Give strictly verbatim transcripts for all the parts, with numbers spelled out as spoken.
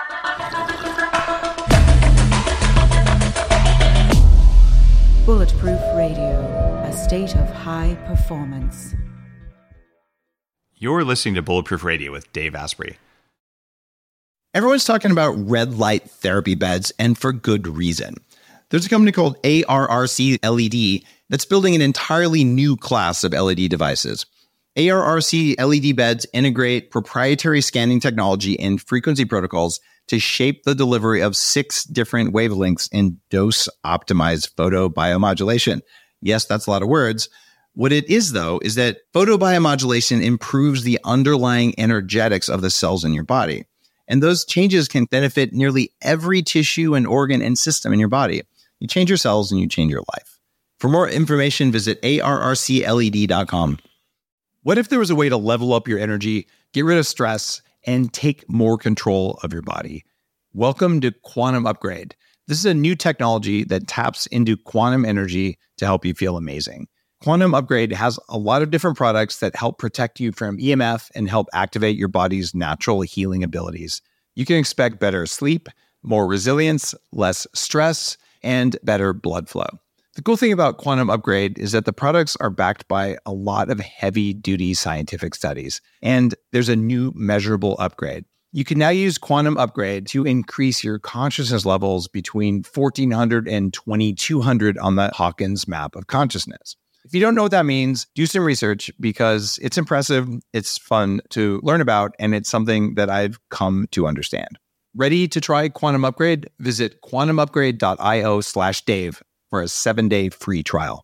Bulletproof Radio, a state of high performance. You're listening to Bulletproof Radio with Dave Asprey. Everyone's talking about red light therapy beds, and for good reason. There's a company called A R R C L E D that's building an entirely new class of L E D devices. A R R C L E D beds integrate proprietary scanning technology and frequency protocols to shape the delivery of six different wavelengths in dose-optimized photobiomodulation. Yes, that's a lot of words. What it is, though, is that photobiomodulation improves the underlying energetics of the cells in your body. And those changes can benefit nearly every tissue and organ and system in your body. You change your cells and you change your life. For more information, visit A R R C L E D dot com. What if there was a way to level up your energy, get rid of stress, and take more control of your body? Welcome to Quantum Upgrade. This is a new technology that taps into quantum energy to help you feel amazing. Quantum Upgrade has a lot of different products that help protect you from E M F and help activate your body's natural healing abilities. You can expect better sleep, more resilience, less stress, and better blood flow. The cool thing about Quantum Upgrade is that the products are backed by a lot of heavy-duty scientific studies, and there's a new measurable upgrade. You can now use Quantum Upgrade to increase your consciousness levels between fourteen hundred and twenty-two hundred on the Hawkins map of consciousness. If you don't know what that means, do some research because it's impressive, it's fun to learn about, and it's something that I've come to understand. Ready to try Quantum Upgrade? Visit quantum upgrade dot io slash Dave for a seven-day free trial.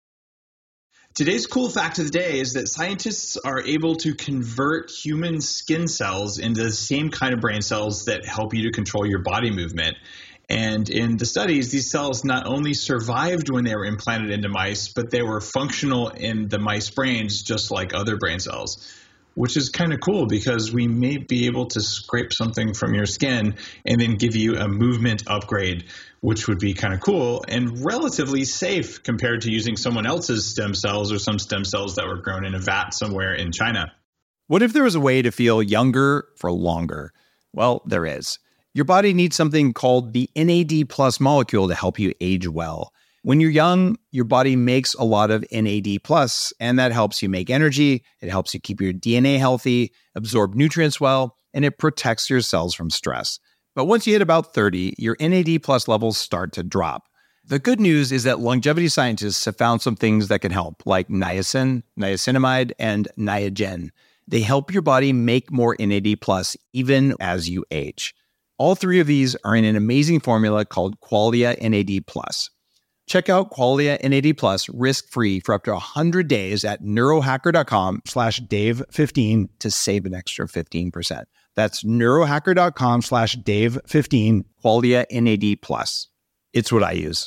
Today's cool fact of the day is that scientists are able to convert human skin cells into the same kind of brain cells that help you to control your body movement. And in the studies, these cells not only survived when they were implanted into mice, but they were functional in the mice brains just like other brain cells, which is kind of cool because we may be able to scrape something from your skin and then give you a movement upgrade, which would be kind of cool and relatively safe compared to using someone else's stem cells or some stem cells that were grown in a vat somewhere in China. What if there was a way to feel younger for longer? Well, there is. Your body needs something called the N A D plus molecule to help you age well. When you're young, your body makes a lot of N A D plus, and that helps you make energy, it helps you keep your D N A healthy, absorb nutrients well, and it protects your cells from stress. But once you hit about thirty, your N A D plus levels start to drop. The good news is that longevity scientists have found some things that can help, like niacin, niacinamide, and Niagen. They help your body make more N A D plus even as you age. All three of these are in an amazing formula called Qualia N A D plus. Check out Qualia N A D plus risk-free for up to one hundred days at neurohacker.com slash Dave15 to save an extra fifteen percent. That's neurohacker.com slash Dave15, Qualia N A D plus. It's what I use.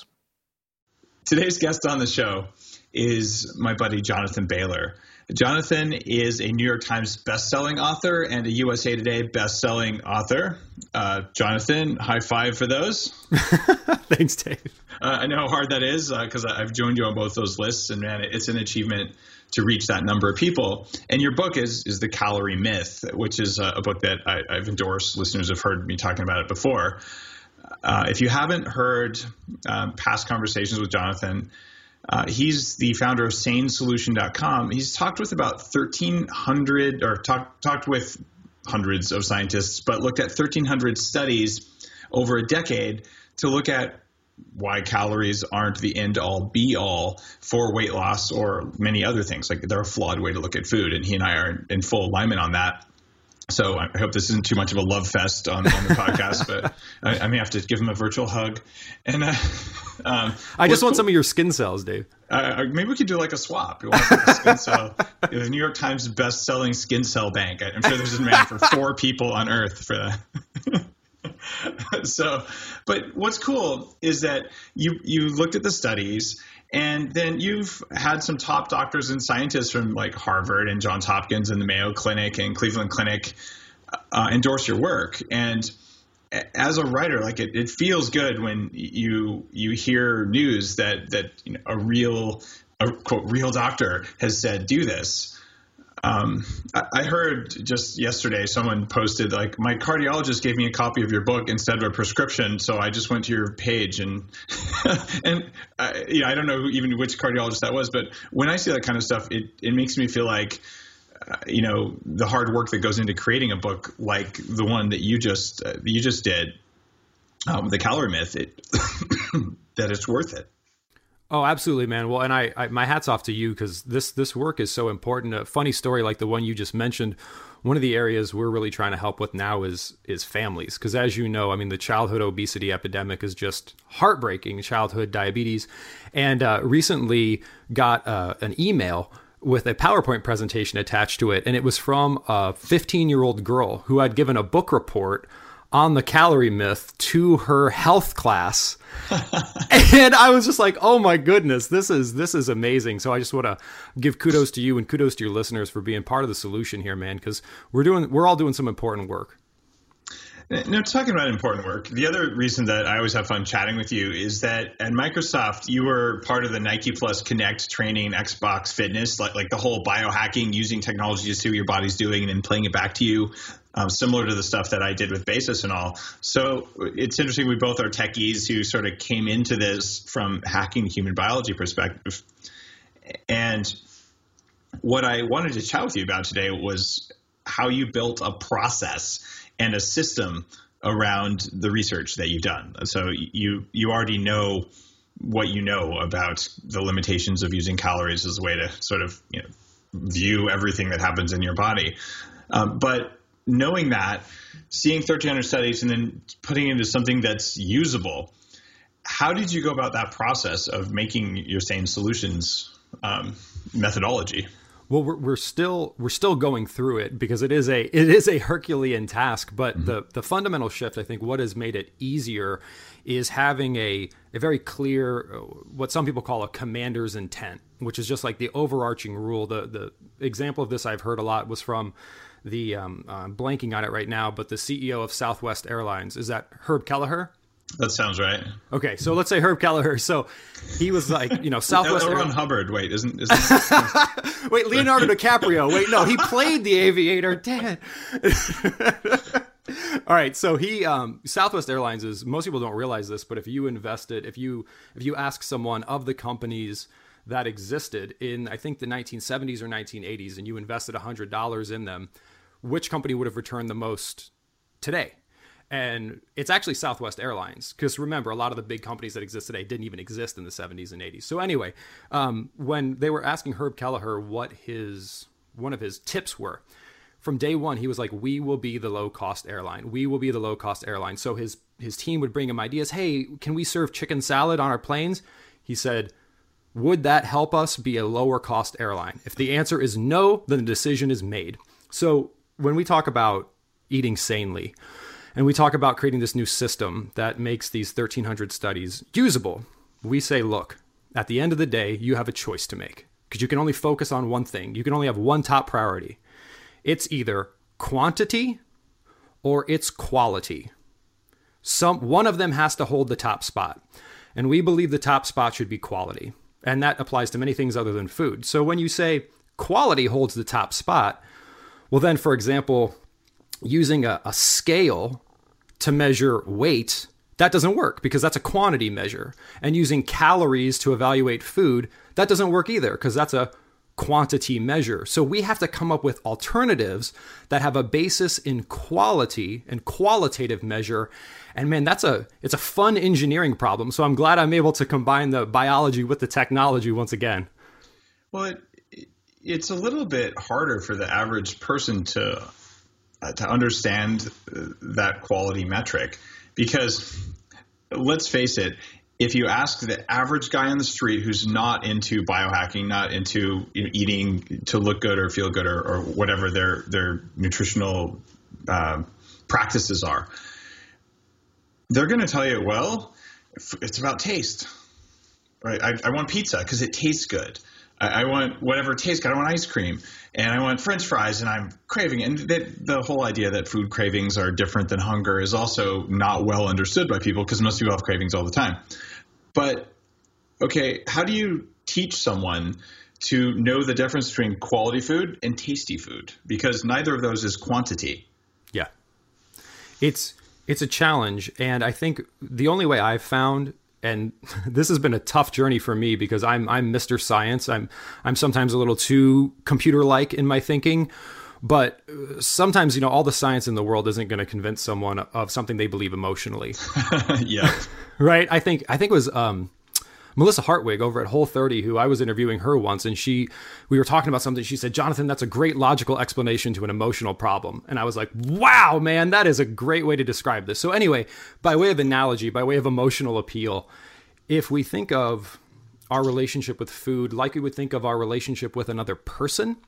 Today's guest on the show is my buddy Jonathan Baylor. Jonathan is a New York Times bestselling author and a U S A Today bestselling author. Uh, Jonathan, high five for those. Thanks, Dave. Uh, I know how hard that is because uh, I've joined you on both those lists, and man, it's an achievement to reach that number of people. And your book is is The Calorie Myth, which is a, a book that I, I've endorsed. Listeners have heard me talking about it before. Uh, if you haven't heard um, past conversations with Jonathan, Uh, he's the founder of sane solution dot com. He's talked with about thirteen hundred or talked talked with hundreds of scientists, but looked at thirteen hundred studies over a decade to look at why calories aren't the end all be all for weight loss or many other things. Like they're a flawed way to look at food. And he and I are in full alignment on that. So I hope this isn't too much of a love fest on, on the podcast, but I, I may have to give him a virtual hug. And uh, um, I just want cool. some of your skin cells, Dave. Uh, maybe we could do like a swap. You want like a skin cell? The New York Times best-selling skin cell bank. I'm sure there's a demand for four people on Earth for that. So, but what's cool is that you you looked at the studies. And then you've had some top doctors and scientists from like Harvard and Johns Hopkins and the Mayo Clinic and Cleveland Clinic uh, endorse your work. And as a writer, like it, it feels good when you you hear news that that you know, a real a quote real doctor has said do this. Um, I heard just yesterday someone posted, like, my cardiologist gave me a copy of your book instead of a prescription, so I just went to your page and and I, you know, I don't know even which cardiologist that was, but when I see that kind of stuff, it it makes me feel like uh, you know, the hard work that goes into creating a book like the one that you just uh, you just did, um, The Calorie Myth, it that it's worth it. Oh, absolutely, man. Well, and I, I my hat's off to you, because this this work is so important. A funny story like the one you just mentioned, one of the areas we're really trying to help with now is is families. Because as you know, I mean, the childhood obesity epidemic is just heartbreaking, childhood diabetes. And uh, recently got uh, an email with a PowerPoint presentation attached to it. And it was from a fifteen-year-old girl who had given a book report on the calorie myth to her health class. And I was just like, oh my goodness, this is, this is amazing. So I just want to give kudos to you and kudos to your listeners for being part of the solution here, man. Cause we're doing, we're all doing some important work. Now, talking about important work, the other reason that I always have fun chatting with you is that at Microsoft, you were part of the Nike Plus Connect training, Xbox Fitness, like, like the whole biohacking, using technology to see what your body's doing and then playing it back to you, um, similar to the stuff that I did with Basis and all. So it's interesting. We both are techies who sort of came into this from hacking the human biology perspective. And what I wanted to chat with you about today was how you built a process and a system around the research that you've done. So you you already know what you know about the limitations of using calories as a way to sort of, you know, view everything that happens in your body. Um, but knowing that, seeing thirteen hundred studies and then putting it into something that's usable, how did you go about that process of making your Sane Solutions um, methodology? Well, we're, we're still we're still going through it, because it is a it is a Herculean task. But mm-hmm. the the fundamental shift, I think, what has made it easier is having a a very clear, what some people call a commander's intent, which is just like the overarching rule. The the example of this I've heard a lot was from the um, I'm blanking on it right now, but the C E O of Southwest Airlines. Is that Herb Kelleher? That sounds right. Okay, so let's say Herb Kelleher. So he was like, you know, Southwest. L. Ron Hubbard. Wait, isn't? isn't Wait, Leonardo DiCaprio. Wait, no, he played the aviator. Damn it. All right, so he um, Southwest Airlines is, most people don't realize this, but if you invested, if you if you ask someone of the companies that existed in, I think, the nineteen seventies or nineteen eighties, and you invested one hundred dollars in them, which company would have returned the most today? And it's actually Southwest Airlines, because remember, a lot of the big companies that exist today didn't even exist in the seventies and eighties. So anyway, um, when they were asking Herb Kelleher what his one of his tips were, from day one, he was like, we will be the low-cost airline. We will be the low-cost airline. So his his team would bring him ideas. Hey, can we serve chicken salad on our planes? He said, would that help us be a lower-cost airline? If the answer is no, then the decision is made. So when we talk about eating sanely, and we talk about creating this new system that makes these thirteen hundred studies usable, we say, look, at the end of the day, you have a choice to make, because you can only focus on one thing. You can only have one top priority. It's either quantity or it's quality. Some one of them has to hold the top spot. And we believe the top spot should be quality. And that applies to many things other than food. So when you say quality holds the top spot, well then, for example, using a, a scale to measure weight, that doesn't work, because that's a quantity measure. And using calories to evaluate food, that doesn't work either, because that's a quantity measure. So we have to come up with alternatives that have a basis in quality and qualitative measure. And man, that's a it's a fun engineering problem. So I'm glad I'm able to combine the biology with the technology once again. Well, it, it's a little bit harder for the average person to Uh, to understand uh, that quality metric, because let's face it, if you ask the average guy on the street who's not into biohacking, not into, you know, eating to look good or feel good, or, or whatever their their nutritional uh, practices are, they're going to tell you, well, it's about taste. Right? I, I want pizza because it tastes good. I, I want whatever tastes good. I want ice cream. And I want French fries, and I'm craving it. And that, the whole idea that food cravings are different than hunger is also not well understood by people, because most people have cravings all the time. But, okay, how do you teach someone to know the difference between quality food and tasty food, because neither of those is quantity. Yeah. It's it's a challenge. And I think the only way I've found, and this has been a tough journey for me because I'm I'm Mister Science. I'm I'm sometimes a little too computer-like in my thinking. But sometimes, you know, all the science in the world isn't going to convince someone of something they believe emotionally. Yeah. Right? I think I think it was um, Melissa Hartwig over at Whole thirty, who I was interviewing her once, and she we were talking about something. She said, "Jonathan, that's a great logical explanation to an emotional problem." And I was like, wow, man, that is a great way to describe this. So anyway, by way of analogy, by way of emotional appeal, if we think of our relationship with food like we would think of our relationship with another person,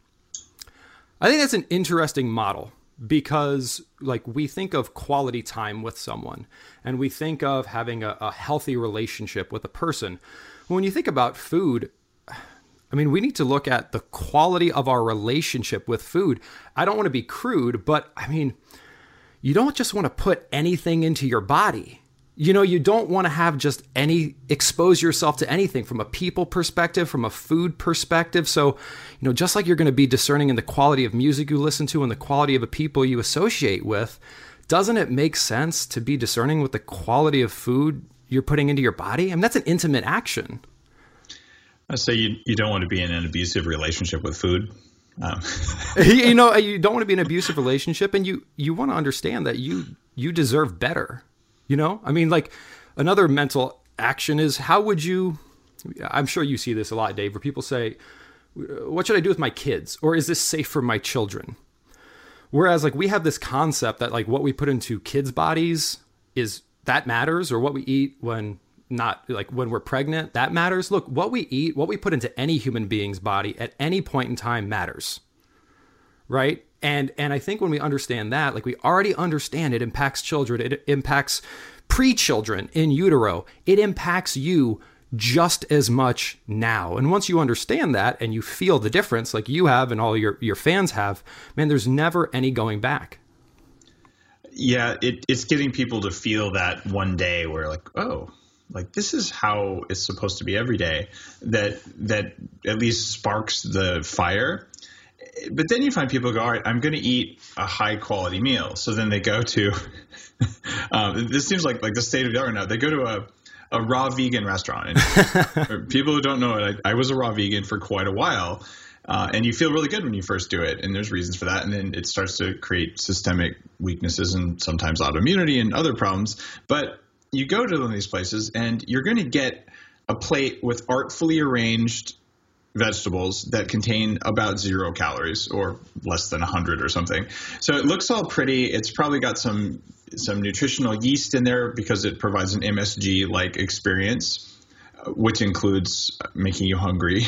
I think that's an interesting model, because like we think of quality time with someone and we think of having a, a healthy relationship with a person. When you think about food, I mean, we need to look at the quality of our relationship with food. I don't want to be crude, but I mean, you don't just want to put anything into your body. You know, you don't want to have just any, expose yourself to anything from a people perspective, from a food perspective. So, you know, just like you're going to be discerning in the quality of music you listen to and the quality of the people you associate with, doesn't it make sense to be discerning with the quality of food you're putting into your body? I mean, that's an intimate action. I say you, you don't want to be in an abusive relationship with food. Um. You know, you don't want to be in an abusive relationship, and you, you want to understand that you, you deserve better. You know, I mean, like another mental action is how would you, I'm sure you see this a lot, Dave, where people say, what should I do with my kids? Or is this safe for my children? Whereas like we have this concept that like what we put into kids' bodies is that matters, or what we eat when not like when we're pregnant, that matters. Look, what we eat, what we put into any human being's body at any point in time matters. Right. And and I think when we understand that, like we already understand it impacts children, it impacts pre-children in utero, it impacts you just as much now. And once you understand that and you feel the difference like you have and all your, your fans have, man, there's never any going back. Yeah, it, it's getting people to feel that one day where like, oh, like this is how it's supposed to be every day, that that at least sparks the fire. But then you find people go, all right, I'm going to eat a high quality meal. So then they go to, um, this seems like, like the state of the art now. They go to a, a raw vegan restaurant. And people who don't know it, I, I was a raw vegan for quite a while. Uh, and you feel really good when you first do it. And there's reasons for that. And then it starts to create systemic weaknesses and sometimes autoimmunity and other problems. But you go to one of these places and you're going to get a plate with artfully arranged vegetables that contain about zero calories or less than one hundred or something. So it looks all pretty. It's probably got some some nutritional yeast in there because it provides an M S G-like experience, which includes making you hungry.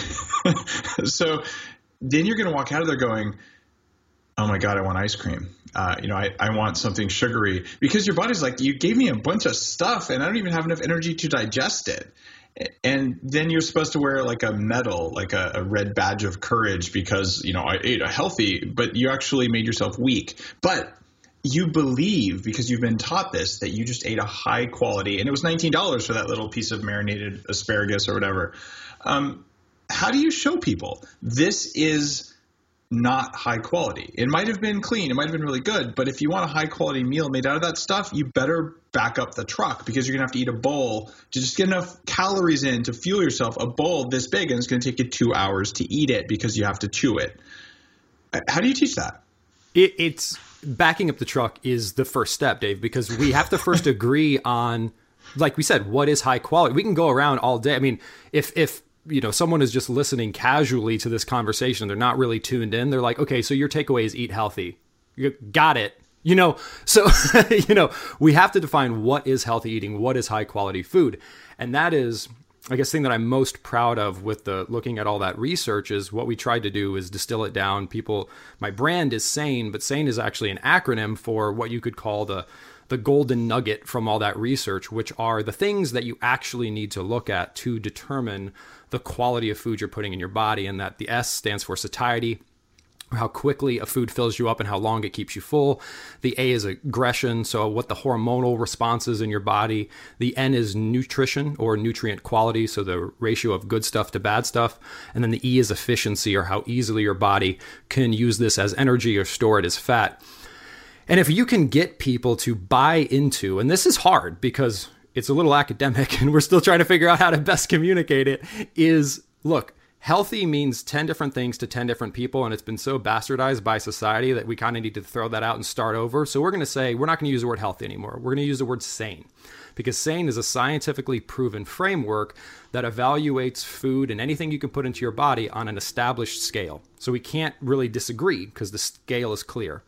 So then you're going to walk out of there going, oh my God, I want ice cream. Uh, you know, I, I want something sugary, because your body's like, you gave me a bunch of stuff and I don't even have enough energy to digest it. And then you're supposed to wear like a medal, like a, a red badge of courage because, you know, I ate a healthy, but you actually made yourself weak. But you believe, because you've been taught this, that you just ate a high quality, and it was nineteen dollars for that little piece of marinated asparagus or whatever. Um, how do you show people this is not high quality? It might have been clean. It might have been really good. But if you want a high quality meal made out of that stuff, you better back up the truck, because you're going to have to eat a bowl to just get enough calories in to fuel yourself, a bowl this big, and it's going to take you two hours to eat it because you have to chew it. How do you teach that? It, it's backing up the truck is the first step, Dave, because we have to first agree on, like we said, what is high quality. We can go around all day. I mean, if, if, you know, someone is just listening casually to this conversation, they're not really tuned in. They're like, okay, so your takeaway is eat healthy. You got it. You know, so, you know, we have to define what is healthy eating, what is high quality food. And that is, I guess, the thing that I'm most proud of with the looking at all that research is what we tried to do is distill it down. People, my brand is SANE, but SANE is actually an acronym for what you could call the the golden nugget from all that research, which are the things that you actually need to look at to determine the quality of food you're putting in your body. And that the S stands for satiety, or how quickly a food fills you up and how long it keeps you full. The A is aggression, so what the hormonal response is in your body. The N is nutrition or nutrient quality, so the ratio of good stuff to bad stuff. And then the E is efficiency, or how easily your body can use this as energy or store it as fat. And if you can get people to buy into, and this is hard because it's a little academic and we're still trying to figure out how to best communicate it, is look, healthy means ten different things to ten different people, and it's been so bastardized by society that we kind of need to throw that out and start over. So we're going to say, we're not going to use the word healthy anymore. We're going to use the word sane, because sane is a scientifically proven framework that evaluates food and anything you can put into your body on an established scale. So we can't really disagree because the scale is clear.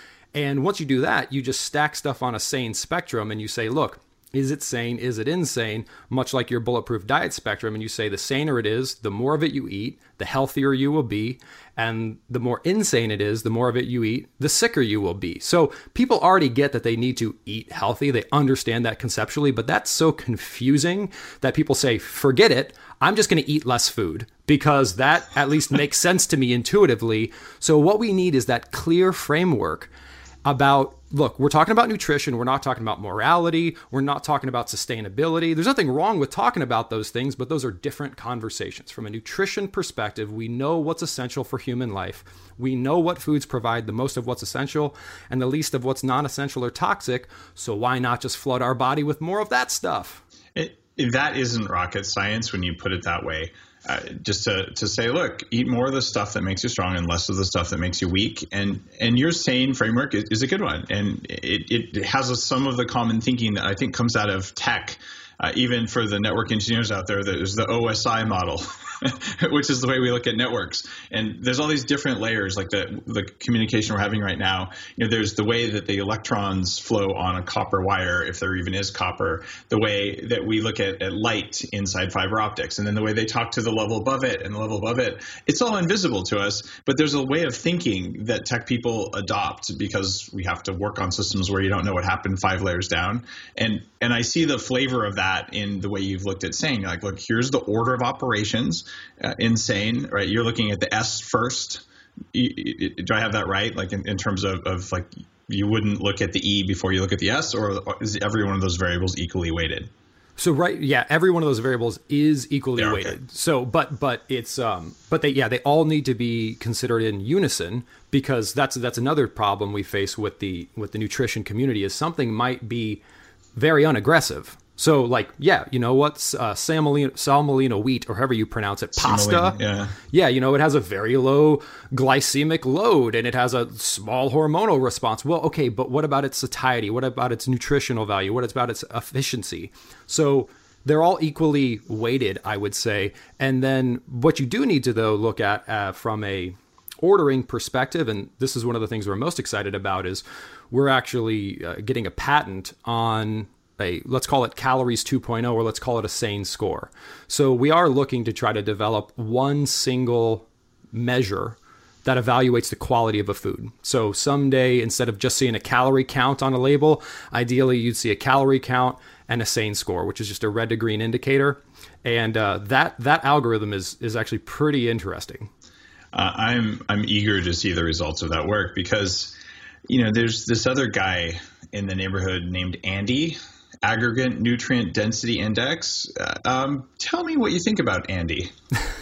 And once you do that, you just stack stuff on a sane spectrum and you say, look, is it sane? Is it insane? Much like your bulletproof diet spectrum. And you say the saner it is, the more of it you eat, the healthier you will be. And the more insane it is, the more of it you eat, the sicker you will be. So people already get that they need to eat healthy. They understand that conceptually, but that's so confusing that people say, forget it. I'm just going to eat less food because that at least makes sense to me intuitively. So what we need is that clear framework about, look, we're talking about nutrition. We're not talking about morality. We're not talking about sustainability. There's nothing wrong with talking about those things, but those are different conversations. From a nutrition perspective, we know what's essential for human life. We know what foods provide the most of what's essential and the least of what's non-essential or toxic. So why not just flood our body with more of that stuff? It, that isn't rocket science when you put it that way. Uh, just to, to say, look, eat more of the stuff that makes you strong and less of the stuff that makes you weak. And and your sane framework is, is a good one. And it, it has a, some of the common thinking that I think comes out of tech. Uh, even for the network engineers out there, there's the O S I model, which is the way we look at networks. And there's all these different layers, like the the communication we're having right now. You know, there's the way that the electrons flow on a copper wire, if there even is copper, the way that we look at, at light inside fiber optics, and then the way they talk to the level above it and the level above it. It's all invisible to us, but there's a way of thinking that tech people adopt because we have to work on systems where you don't know what happened five layers down. And and I see the flavor of that in the way you've looked at sane. Like, look, here's the order of operations uh, in sane, right? You're looking at the S first. Do I have that right? Like in, in terms of, of like, you wouldn't look at the E before you look at the S, or is every one of those variables equally weighted? So right, yeah, every one of those variables is equally Yeah, weighted. okay. So, but but it's um, but they yeah, they all need to be considered in unison, because that's that's another problem we face with the with the nutrition community is something might be very unaggressive. So like, yeah, you know what's uh, semolina, semolina wheat, or however you pronounce it, pasta. Semolina, yeah. Yeah, you know, it has a very low glycemic load and it has a small hormonal response. Well, okay, but what about its satiety? What about its nutritional value? What about its efficiency? So they're all equally weighted, I would say. And then what you do need to, though, look at uh, from a ordering perspective, and this is one of the things we're most excited about, is we're actually uh, getting a patent on a, let's call it calories two point oh, or let's call it a sane score. So we are looking to try to develop one single measure that evaluates the quality of a food. So someday, instead of just seeing a calorie count on a label, ideally you'd see a calorie count and a sane score, which is just a red to green indicator. And uh, that that algorithm is is actually pretty interesting. Uh, I'm I'm eager to see the results of that work, because, you know, there's this other guy in the neighborhood named Andy, Aggregate Nutrient Density Index. Uh, um, tell me what you think about Andy.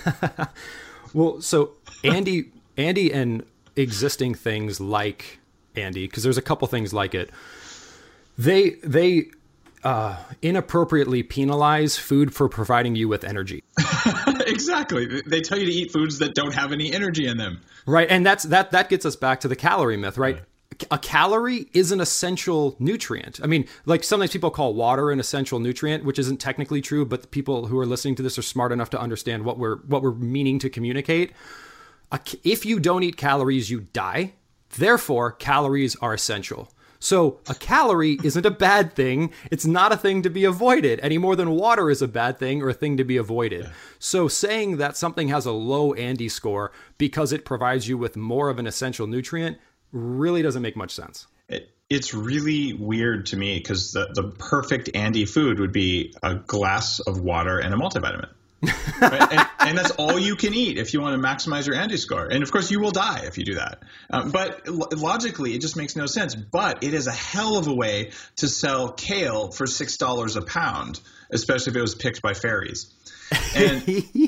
Well, so Andy, Andy, and existing things like Andy, because there's a couple things like it. They they uh, inappropriately penalize food for providing you with energy. Exactly. They tell you to eat foods that don't have any energy in them. Right, and that's that that gets us back to the calorie myth, right? A calorie is an essential nutrient. I mean, like sometimes people call water an essential nutrient, which isn't technically true, but the people who are listening to this are smart enough to understand what we're what we're meaning to communicate. If you don't eat calories, you die. Therefore, calories are essential. So a calorie isn't a bad thing. It's not a thing to be avoided any more than water is a bad thing or a thing to be avoided. Yeah. So saying that something has a low Andy score because it provides you with more of an essential nutrient really doesn't make much sense. It, it's really weird to me, because the, the perfect Andy food would be a glass of water and a multivitamin. Right? and, and that's all you can eat if you want to maximize your Andy score. And of course, you will die if you do that. Um, but lo- logically, it just makes no sense. But it is a hell of a way to sell kale for six dollars a pound, especially if it was picked by fairies. And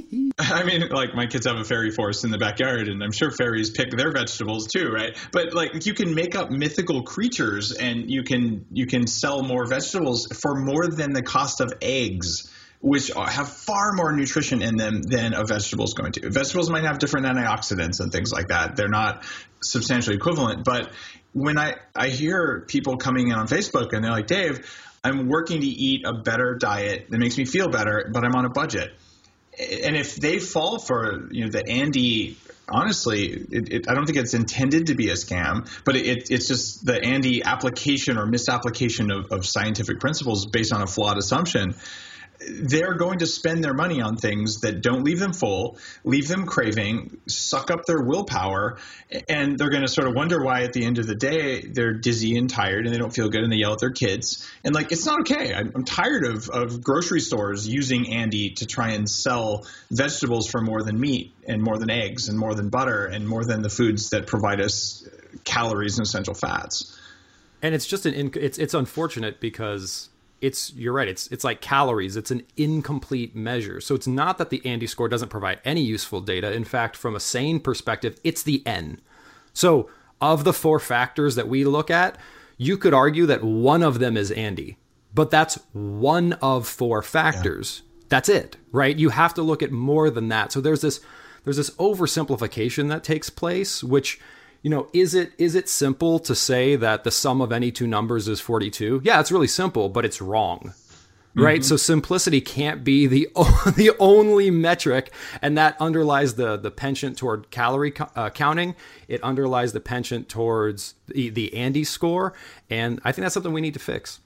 I mean, like, my kids have a fairy forest in the backyard, and I'm sure fairies pick their vegetables too, right? But like, you can make up mythical creatures, and you can you can sell more vegetables for more than the cost of eggs, which have far more nutrition in them than a vegetable is going to. Vegetables might have different antioxidants and things like that. They're not substantially equivalent. But when I, I hear people coming in on Facebook and they're like, Dave, I'm working to eat a better diet that makes me feel better, but I'm on a budget. And if they fall for, you know, the Andy, honestly, it, it, I don't think it's intended to be a scam, but it, it's just the Andy application or misapplication of, of scientific principles based on a flawed assumption. They're going to spend their money on things that don't leave them full, leave them craving, suck up their willpower, and they're going to sort of wonder why at the end of the day they're dizzy and tired and they don't feel good and they yell at their kids. And like, it's not okay. I'm, I'm tired of, of grocery stores using Andy to try and sell vegetables for more than meat and more than eggs and more than butter and more than the foods that provide us calories and essential fats. And it's just an inc- it's it's unfortunate because It's you're right. It's it's like calories. It's an incomplete measure. So it's not that the Andy score doesn't provide any useful data. In fact, from a sane perspective, it's the N. So of the four factors that we look at, you could argue that one of them is Andy, but that's one of four factors. Yeah. That's it, right? You have to look at more than that. So there's this there's this oversimplification that takes place, which, you know, is it is it simple to say that the sum of any two numbers is forty-two? Yeah, it's really simple, but it's wrong, right? Mm-hmm. So simplicity can't be the the only metric, and that underlies the the penchant toward calorie uh, counting. It underlies the penchant towards the, the Andy score, and I think that's something we need to fix.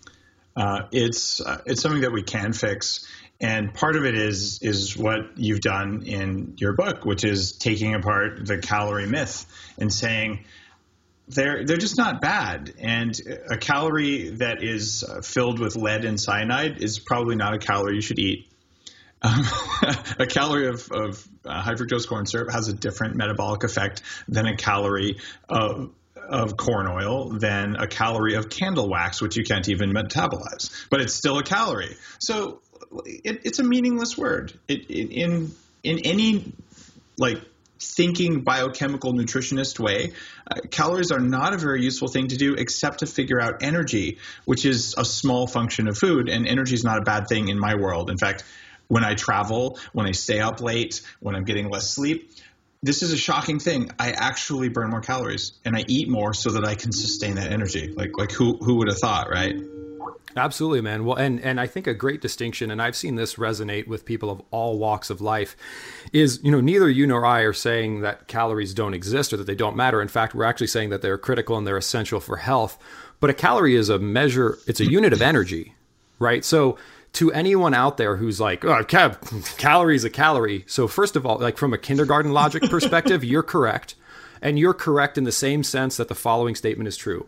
Uh, it's uh, it's something that we can fix. And part of it is is what you've done in your book, which is taking apart the calorie myth and saying they're they're just not bad. And a calorie that is filled with lead and cyanide is probably not a calorie you should eat. Um, a calorie of, of uh, high fructose corn syrup has a different metabolic effect than a calorie of of corn oil than a calorie of candle wax, which you can't even metabolize. But it's still a calorie. So It, it's a meaningless word. It, it, in in any like thinking biochemical nutritionist way, uh, calories are not a very useful thing to do except to figure out energy, which is a small function of food. And energy is not a bad thing in my world. In fact, when I travel, when I stay up late, when I'm getting less sleep, this is a shocking thing. I actually burn more calories and I eat more so that I can sustain that energy. Like like who who would have thought, right? Absolutely, man. Well, and, and I think a great distinction, and I've seen this resonate with people of all walks of life, is, you know, neither you nor I are saying that calories don't exist or that they don't matter. In fact, we're actually saying that they're critical and they're essential for health. But a calorie is a measure, it's a unit of energy, right? So to anyone out there who's like, oh, cal- calorie is a calorie. So first of all, like from a kindergarten logic perspective, you're correct. And you're correct in the same sense that the following statement is true.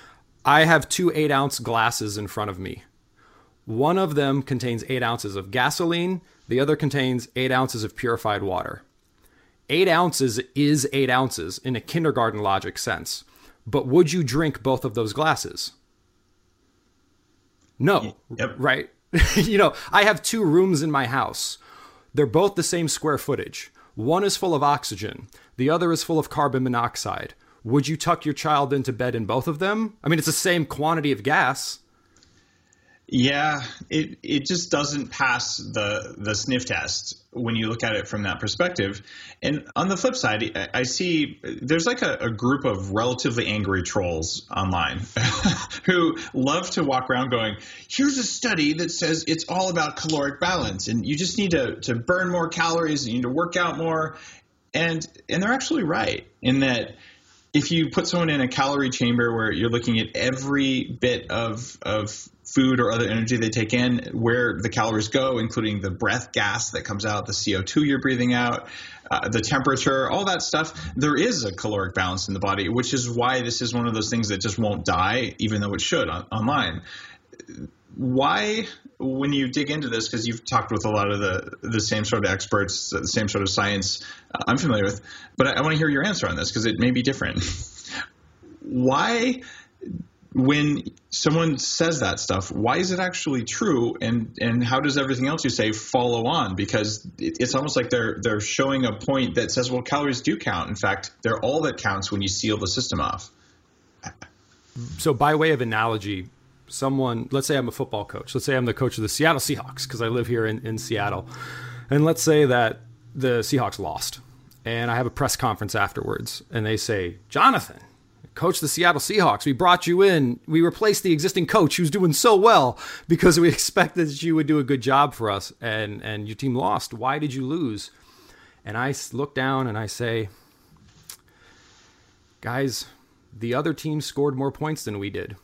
I have two eight ounce glasses in front of me. One of them contains eight ounces of gasoline. The other contains eight ounces of purified water. Eight ounces is eight ounces in a kindergarten logic sense. But would you drink both of those glasses? No, yep. Right? You know, I have two rooms in my house. They're both the same square footage. One is full of oxygen. The other is full of carbon monoxide. Would you tuck your child into bed in both of them? I mean, it's the same quantity of gas. Yeah, it it just doesn't pass the the sniff test when you look at it from that perspective. And on the flip side, I see there's like a, a group of relatively angry trolls online who love to walk around going, here's a study that says it's all about caloric balance and you just need to, to burn more calories and you need to work out more. And and they're actually right in that if you put someone in a calorie chamber where you're looking at every bit of of food or other energy they take in, where the calories go, including the breath gas that comes out, the C O two you're breathing out, uh, the temperature, all that stuff, there is a caloric balance in the body, which is why this is one of those things that just won't die, even though it should on, online. why, when you dig into this, because you've talked with a lot of the, the same sort of experts, the same sort of science uh, I'm familiar with, but I, I want to hear your answer on this because it may be different. Why, when someone says that stuff, why is it actually true, and, and how does everything else you say follow on? Because it, it's almost like they're they're showing a point that says, well, calories do count. In fact, they're all that counts when you seal the system off. So by way of analogy, someone, let's say I'm a football coach. Let's say I'm the coach of the Seattle Seahawks because I live here in, in Seattle. And let's say that the Seahawks lost and I have a press conference afterwards and they say, Jonathan, coach the Seattle Seahawks, we brought you in. We replaced the existing coach who's doing so well because we expected that you would do a good job for us and, and your team lost. Why did you lose? And I look down and I say, guys, the other team scored more points than we did.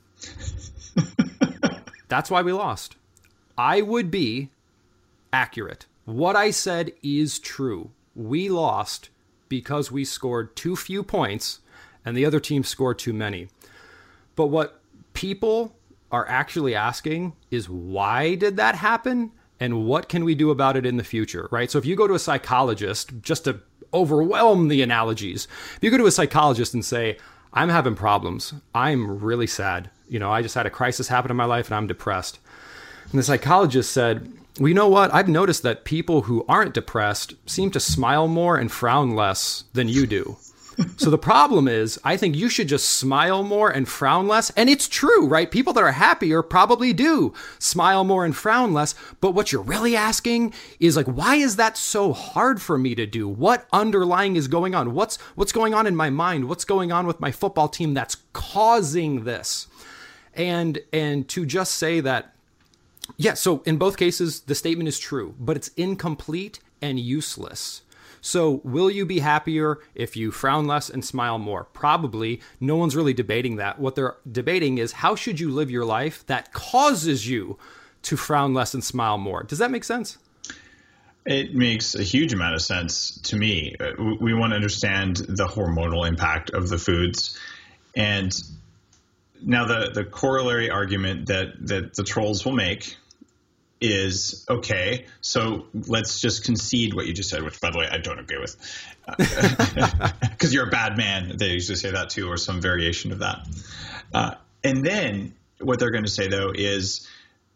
That's why we lost. I would be accurate. What I said is true. We lost because we scored too few points and the other team scored too many. But what people are actually asking is, why did that happen? And what can we do about it in the future, right? So if you go to a psychologist, just to overwhelm the analogies, if you go to a psychologist and say, I'm having problems, I'm really sad, you know, I just had a crisis happen in my life and I'm depressed. And the psychologist said, well, you know what? I've noticed that people who aren't depressed seem to smile more and frown less than you do. So the problem is, I think you should just smile more and frown less. And it's true, right? People that are happier probably do smile more and frown less. But what you're really asking is like, why is that so hard for me to do? What underlying is going on? What's what's going on in my mind? What's going on with my football team that's causing this? And and to just say that, yeah, so in both cases, the statement is true, but it's incomplete and useless. So will you be happier if you frown less and smile more? Probably. No one's really debating that. What they're debating is, how should you live your life that causes you to frown less and smile more? Does that make sense? It makes a huge amount of sense to me. We want to understand the hormonal impact of the foods. And now the, the corollary argument that, that the trolls will make is, okay, so let's just concede what you just said, which, by the way, I don't agree with. Because uh, you're a bad man. They usually say that too, or some variation of that. Uh, and then what they're going to say, though, is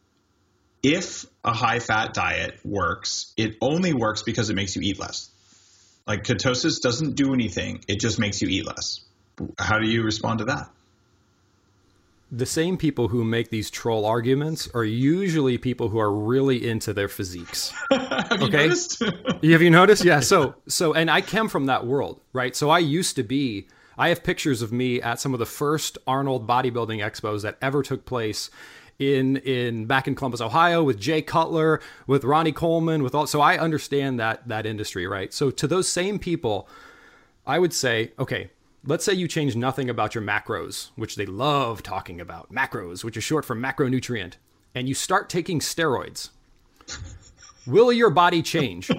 if a high-fat diet works, it only works because it makes you eat less. Like, ketosis doesn't do anything. It just makes you eat less. How do you respond to that? The same people who make these troll arguments are usually people who are really into their physiques. Have you okay? noticed? Have you noticed? Yeah. So, so, and I come from that world, right? So I used to be, I have pictures of me at some of the first Arnold bodybuilding expos that ever took place in, in back in Columbus, Ohio, with Jay Cutler, with Ronnie Coleman, with all, so I understand that, that industry, right? So to those same people, I would say, okay, let's say you change nothing about your macros, which they love talking about, macros, which is short for macronutrient, and you start taking steroids. Will your body change?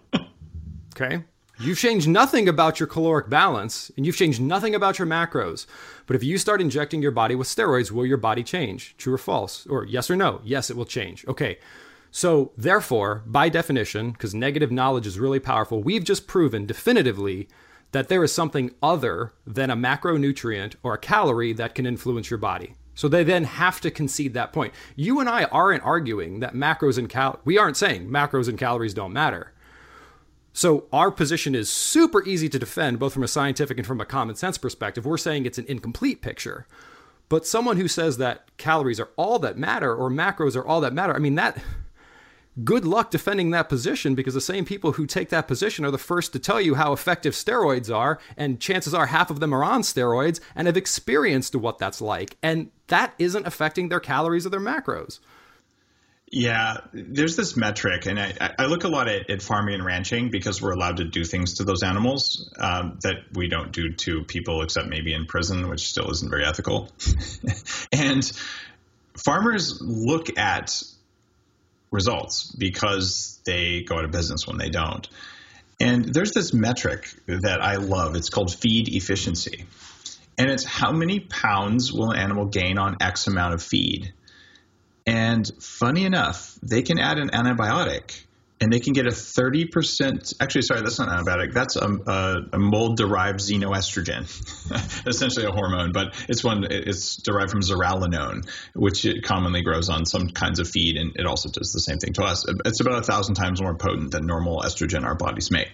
Okay. You've changed nothing about your caloric balance, and you've changed nothing about your macros. But if you start injecting your body with steroids, will your body change? True or false? Or yes or no? Yes, it will change. Okay. So therefore, by definition, because negative knowledge is really powerful, we've just proven definitively that there is something other than a macronutrient or a calorie that can influence your body. So they then have to concede that point. You and I aren't arguing that macros and cal, we aren't saying macros and calories don't matter. So our position is super easy to defend, both from a scientific and from a common sense perspective. We're saying it's an incomplete picture. But someone who says that calories are all that matter or macros are all that matter, I mean, that, good luck defending that position, because the same people who take that position are the first to tell you how effective steroids are, and chances are half of them are on steroids and have experienced what that's like, and that isn't affecting their calories or their macros. Yeah, there's this metric, and I, I look a lot at, at farming and ranching because we're allowed to do things to those animals um, that we don't do to people, except maybe in prison, which still isn't very ethical. And farmers look at results because they go out of business when they don't. And there's this metric that I love. It's called feed efficiency. And it's how many pounds will an animal gain on X amount of feed. And funny enough, they can add an antibiotic and they can get a thirty percent, actually, sorry, that's not an antibiotic. That's a, a, a mold-derived xenoestrogen, essentially a hormone, but it's one, it's derived from zearalenone, which it commonly grows on some kinds of feed, and it also does the same thing to us. It's about a thousand times more potent than normal estrogen our bodies make.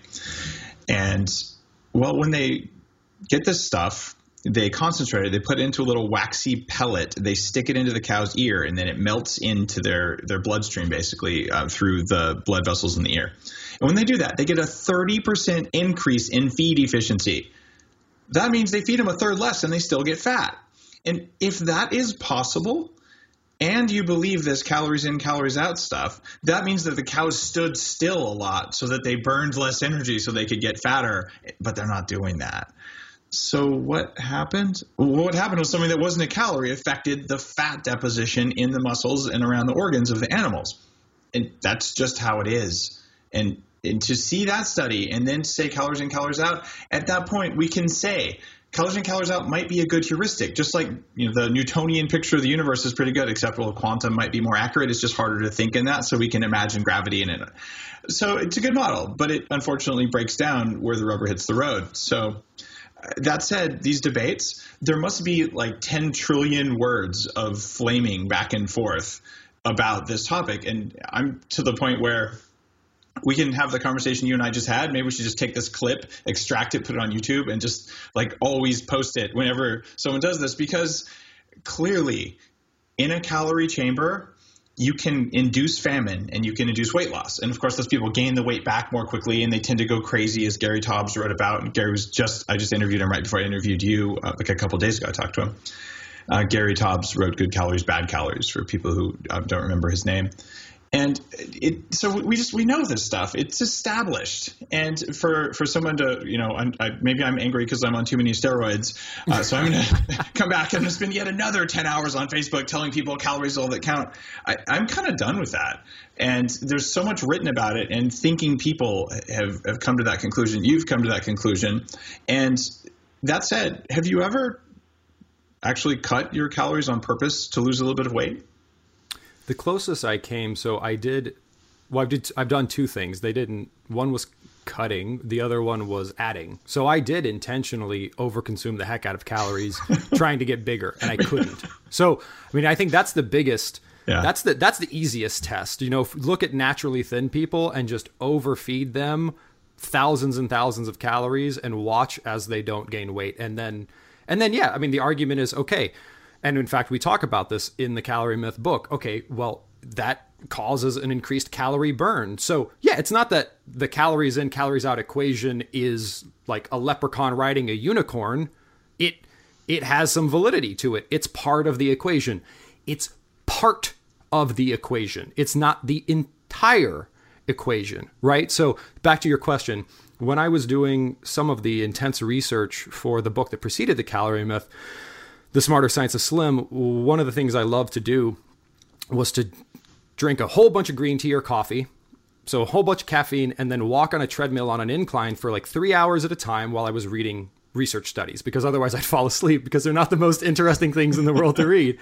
And, well, when they get this stuff, they concentrate it, they put it into a little waxy pellet, they stick it into the cow's ear, and then it melts into their, their bloodstream, basically, uh, through the blood vessels in the ear. And when they do that, they get a thirty percent increase in feed efficiency. That means they feed them a third less and they still get fat. And if that is possible, and you believe this calories in, calories out stuff, that means that the cows stood still a lot so that they burned less energy so they could get fatter, but they're not doing that. So what happened? What happened was something that wasn't a calorie affected the fat deposition in the muscles and around the organs of the animals. And that's just how it is. And, and to see that study and then say calories in, calories out, at that point we can say calories in, calories out might be a good heuristic. Just like, you know, the Newtonian picture of the universe is pretty good, except well, quantum might be more accurate. It's just harder to think in that, so we can imagine gravity in it. So it's a good model, but it unfortunately breaks down where the rubber hits the road. So that said, these debates, there must be like ten trillion words of flaming back and forth about this topic. And I'm to the point where we can have the conversation you and I just had. Maybe we should just take this clip, extract it, put it on YouTube, and just like always post it whenever someone does this, because clearly in a calorie chamber, you can induce famine and you can induce weight loss. And of course, those people gain the weight back more quickly and they tend to go crazy, as Gary Taubes wrote about. And Gary was just, I just interviewed him right before I interviewed you, uh, like a couple of days ago. I talked to him. Uh, Gary Taubes wrote Good Calories, Bad Calories, for people who uh, don't remember his name. And it, so we just, we know this stuff. It's established. And for, for someone to, you know, I'm, I, maybe I'm angry because I'm on too many steroids. Uh, so I'm going to come back and spend yet another ten hours on Facebook telling people calories are all that count. I, I'm kind of done with that. And there's so much written about it, and thinking people have, have come to that conclusion. You've come to that conclusion. And that said, have you ever actually cut your calories on purpose to lose a little bit of weight? The closest I came, so I did, well, I did, I've done two things. They didn't, one was cutting, the other one was adding. So I did intentionally overconsume the heck out of calories trying to get bigger, and I couldn't. So, I mean, I think that's the biggest, yeah. that's the, that's the easiest test. You know, if, look at naturally thin people and just overfeed them thousands and thousands of calories and watch as they don't gain weight. And then, and then, yeah, I mean, the argument is, okay, and in fact, we talk about this in the Calorie Myth book. Okay, well, that causes an increased calorie burn. So yeah, it's not that the calories in, calories out equation is like a leprechaun riding a unicorn. It it has some validity to it. It's part of the equation. It's part of the equation. It's not the entire equation, right? So back to your question, when I was doing some of the intense research for the book that preceded the Calorie Myth, The Smarter Science of Slim, one of the things I loved to do was to drink a whole bunch of green tea or coffee, so a whole bunch of caffeine, and then walk on a treadmill on an incline for like three hours at a time while I was reading research studies, because otherwise I'd fall asleep because they're not the most interesting things in the world to read.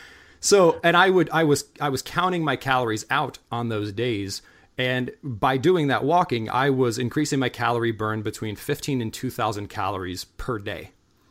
So, and I would, I was, I was counting my calories out on those days. And by doing that walking, I was increasing my calorie burn between fifteen and two thousand calories per day.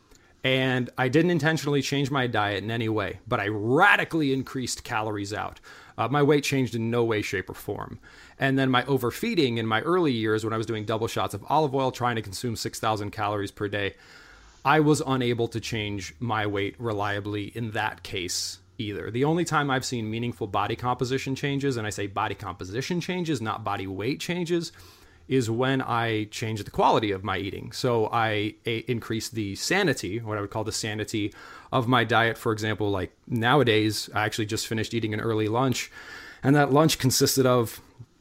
And I didn't intentionally change my diet in any way, but I radically increased calories out. Uh, my weight changed in no way, shape, or form. And then my overfeeding in my early years, when I was doing double shots of olive oil, trying to consume six thousand calories per day, I was unable to change my weight reliably in that case either. The only time I've seen meaningful body composition changes, and I say body composition changes, not body weight changes, is when I changed the quality of my eating. So I a- increased the sanity, what I would call the sanity of my diet. For example, like nowadays, I actually just finished eating an early lunch, and that lunch consisted of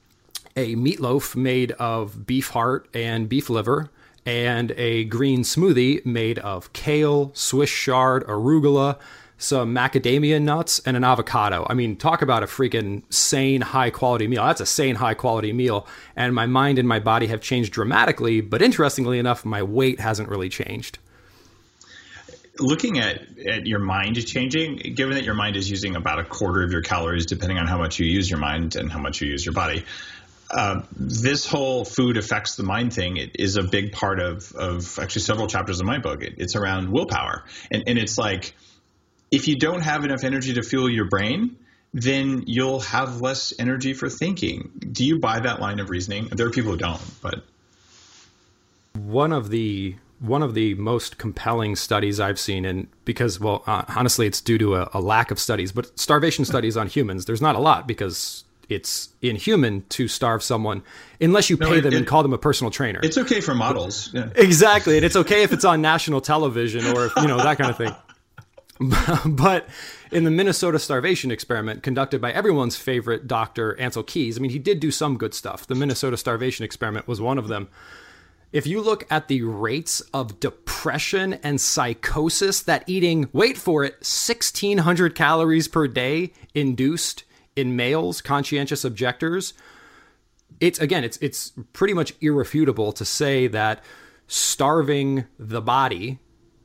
a meatloaf made of beef heart and beef liver, and a green smoothie made of kale, Swiss chard, arugula, some macadamia nuts, and an avocado. I mean, talk about a freaking sane, high quality meal. That's a sane, high quality meal. And my mind and my body have changed dramatically, but interestingly enough, my weight hasn't really changed. looking at, at your mind changing, given that your mind is using about a quarter of your calories, depending on how much you use your mind and how much you use your body, uh, this whole food affects the mind thing it is a big part of, of actually several chapters of my book. It, it's around willpower. And, and it's like, if you don't have enough energy to fuel your brain, then you'll have less energy for thinking. Do you buy that line of reasoning? There are people who don't, but one of the one of the most compelling studies I've seen, and because, well, uh, honestly, it's due to a, a lack of studies, but starvation studies on humans, there's not a lot because it's inhuman to starve someone unless you pay no, it, them it, and call them a personal trainer. It's okay for models. Yeah. Exactly. And it's okay if it's on national television or, if, you know, that kind of thing. But in the Minnesota starvation experiment conducted by everyone's favorite doctor, Ansel Keys, I mean, he did do some good stuff. The Minnesota starvation experiment was one of them. If you look at the rates of depression and psychosis that eating, wait for it, sixteen hundred calories per day induced in males, conscientious objectors, it's, again, it's it's pretty much irrefutable to say that starving the body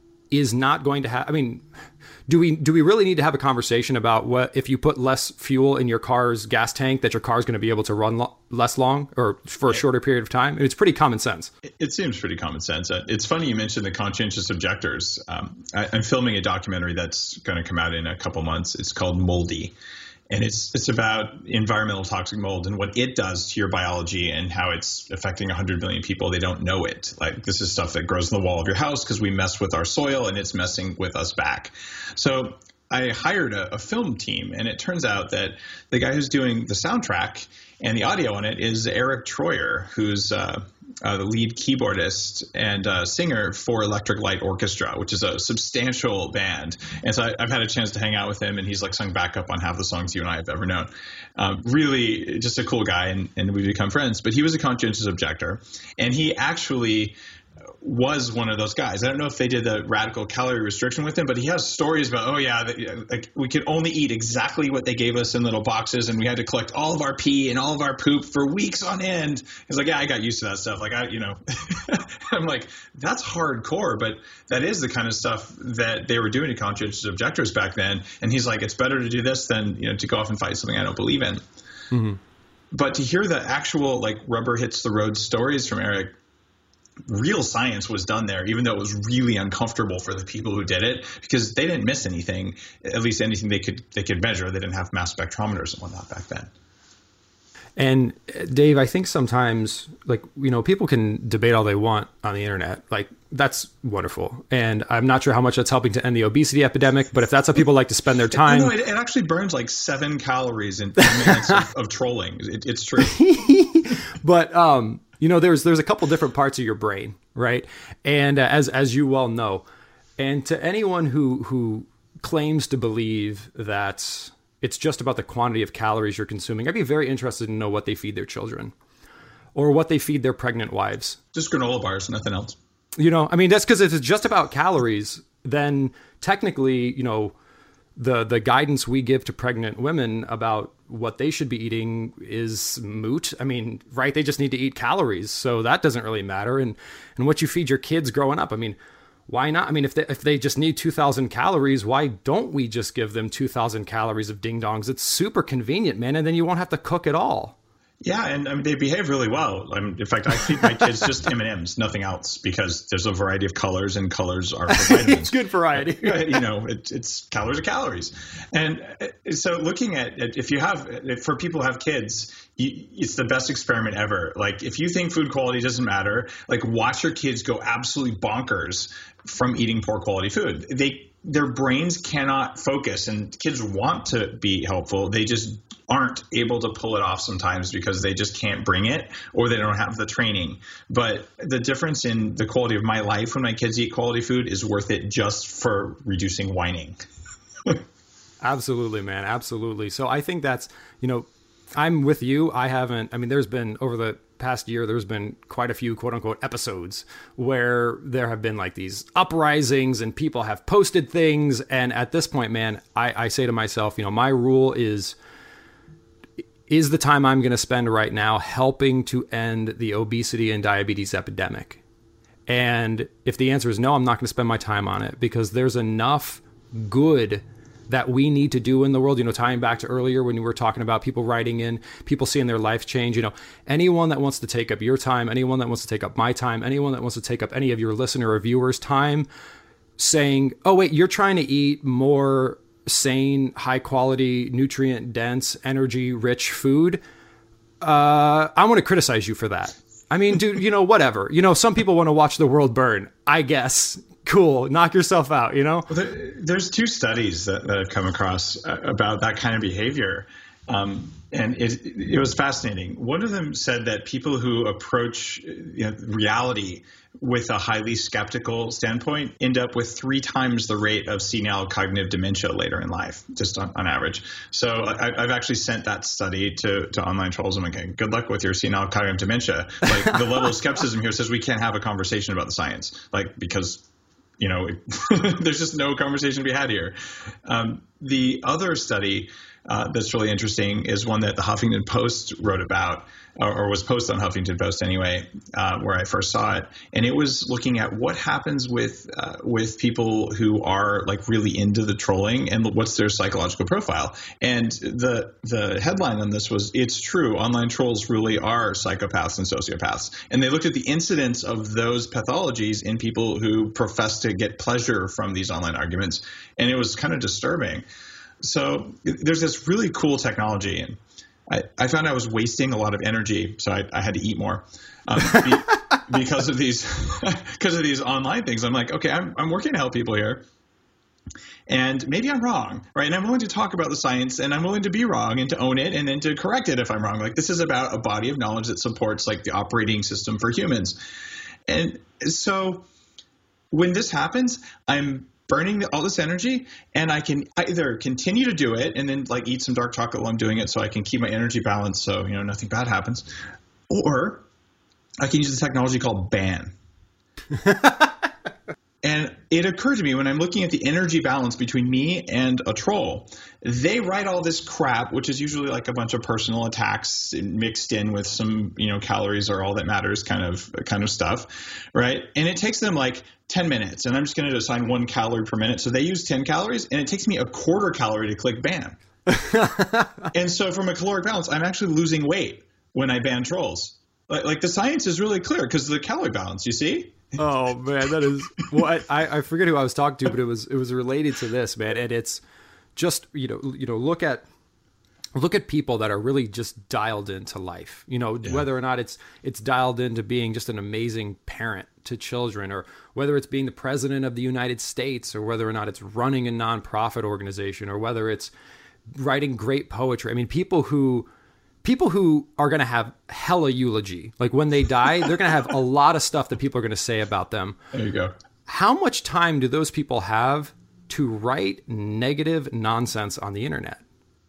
is not going to have, I mean, do we do we really need to have a conversation about what if you put less fuel in your car's gas tank that your car is going to be able to run lo- less long or for a shorter period of time? It's pretty common sense. It, it seems pretty common sense. Uh, it's funny you mentioned the conscientious objectors. Um, I, I'm filming a documentary that's going to come out in a couple months. It's called Moldy. And it's it's about environmental toxic mold and what it does to your biology and how it's affecting one hundred million people. They don't know it. Like, this is stuff that grows in the wall of your house because we mess with our soil and it's messing with us back. So I hired a, a film team, and it turns out that the guy who's doing the soundtrack and the audio on it is Eric Troyer, who's uh, uh, the lead keyboardist and uh, singer for Electric Light Orchestra, which is a substantial band. And so I, I've had a chance to hang out with him, and he's like sung backup on half the songs you and I have ever known. Um, really just a cool guy, and, and we've become friends. But he was a conscientious objector, and he actually was one of those guys. I don't know if they did the radical calorie restriction with him, but he has stories about, oh yeah, that, like, we could only eat exactly what they gave us in little boxes, and we had to collect all of our pee and all of our poop for weeks on end. He's like, yeah, I got used to that stuff. Like, I, you know, I'm like, that's hardcore, but that is the kind of stuff that they were doing to conscientious objectors back then. And he's like, it's better to do this than, you know, to go off and fight something I don't believe in. Mm-hmm. But to hear the actual, like, rubber hits the road stories from Eric, real science was done there, even though it was really uncomfortable for the people who did it, because they didn't miss anything, at least anything they could they could measure. They didn't have mass spectrometers and whatnot back then. And Dave, I think sometimes, like, you know, people can debate all they want on the internet. Like, that's wonderful. And I'm not sure how much that's helping to end the obesity epidemic, but if that's how people like to spend their time. No, it, it actually burns like seven calories in ten minutes of, of trolling. It, it's true. But, um, you know, there's there's a couple different parts of your brain, right? And uh, as as you well know, and to anyone who who claims to believe that it's just about the quantity of calories you're consuming, I'd be very interested to know what they feed their children or what they feed their pregnant wives. Just granola bars, nothing else. You know, I mean, that's because if it's just about calories, then technically, you know, the the guidance we give to pregnant women about what they should be eating is moot. I mean, right? They just need to eat calories. So that doesn't really matter. And and what you feed your kids growing up, I mean, why not? I mean, if they, if they just need two thousand calories, why don't we just give them two thousand calories of ding dongs? It's super convenient, man. And then you won't have to cook at all. Yeah, and I mean, they behave really well. I mean, in fact, I feed my kids just M and M's, nothing else, because there's a variety of colors, and colors are for vitamins. It's good variety. You know, it, it's calories are calories. And so looking at it, if you have, for people who have kids, you, it's the best experiment ever. Like, if you think food quality doesn't matter, like, watch your kids go absolutely bonkers from eating poor quality food. They Their brains cannot focus, and kids want to be helpful. They just aren't able to pull it off sometimes because they just can't bring it, or they don't have the training. But the difference in the quality of my life when my kids eat quality food is worth it just for reducing whining. Absolutely, man. Absolutely. So I think that's, you know, I'm with you. I haven't, I mean, there's been over the past year, there's been quite a few quote unquote episodes where there have been like these uprisings and people have posted things. And at this point, man, I, I say to myself, you know, my rule is, is the time I'm going to spend right now helping to end the obesity and diabetes epidemic. And if the answer is no, I'm not going to spend my time on it, because there's enough good that we need to do in the world. You know, tying back to earlier when we were talking about people writing in, people seeing their life change, you know, anyone that wants to take up your time, anyone that wants to take up my time, anyone that wants to take up any of your listener or viewers' time, saying, oh, wait, you're trying to eat more sane, high quality, nutrient dense, energy rich food. Uh, I want to criticize you for that. I mean, dude, you know, whatever. You know, some people want to watch the world burn, I guess. Cool. Knock yourself out, you know? Well, there, there's two studies that, that I've come across about that kind of behavior. Um, and it, it was fascinating. One of them said that people who approach you know, reality with a highly skeptical standpoint end up with three times the rate of senile cognitive dementia later in life, just on, on average. So I, I've actually sent that study to, to online trolls. I'm like, okay, good luck with your senile cognitive dementia. Like the level of skepticism here says we can't have a conversation about the science, like because you know there's just no conversation to be had here. Um, the other study Uh, that's really interesting is one that the Huffington Post wrote about, or, or was posted on Huffington Post anyway, uh, where I first saw it. And it was looking at what happens with uh, with people who are like really into the trolling and what's their psychological profile. And the the headline on this was, it's true, online trolls really are psychopaths and sociopaths. And they looked at the incidence of those pathologies in people who profess to get pleasure from these online arguments. And it was kind of disturbing. So there's this really cool technology, and I, I found I was wasting a lot of energy, so I, I had to eat more um, be, because of these because of these online things. I'm like, okay, I'm I'm working to help people here, and maybe I'm wrong, right? And I'm willing to talk about the science, and I'm willing to be wrong and to own it, and then to correct it if I'm wrong. Like this is about a body of knowledge that supports like the operating system for humans, and so when this happens, I'm burning all this energy, and I can either continue to do it and then like eat some dark chocolate while I'm doing it so I can keep my energy balanced so, you know, nothing bad happens, or I can use the technology called ban. And it occurred to me when I'm looking at the energy balance between me and a troll, they write all this crap, which is usually like a bunch of personal attacks mixed in with some, you know, calories are all that matters kind of kind of stuff, right? And it takes them like ten minutes, and I'm just going to assign one calorie per minute. So they use ten calories, and it takes me a quarter calorie to click ban. And so from a caloric balance, I'm actually losing weight when I ban trolls. Like, like the science is really clear because of the calorie balance, you see? Oh man, that is well. I, I forget who I was talking to, but it was it was related to this, man. And it's just you know you know look at look at people that are really just dialed into life. You know yeah. whether or not it's it's dialed into being just an amazing parent to children, or whether it's being the president of the United States, or whether or not it's running a nonprofit organization, or whether it's writing great poetry. I mean, people who. People who are going to have hella eulogy, like when they die, they're going to have a lot of stuff that people are going to say about them. There you go. How much time do those people have to write negative nonsense on the internet?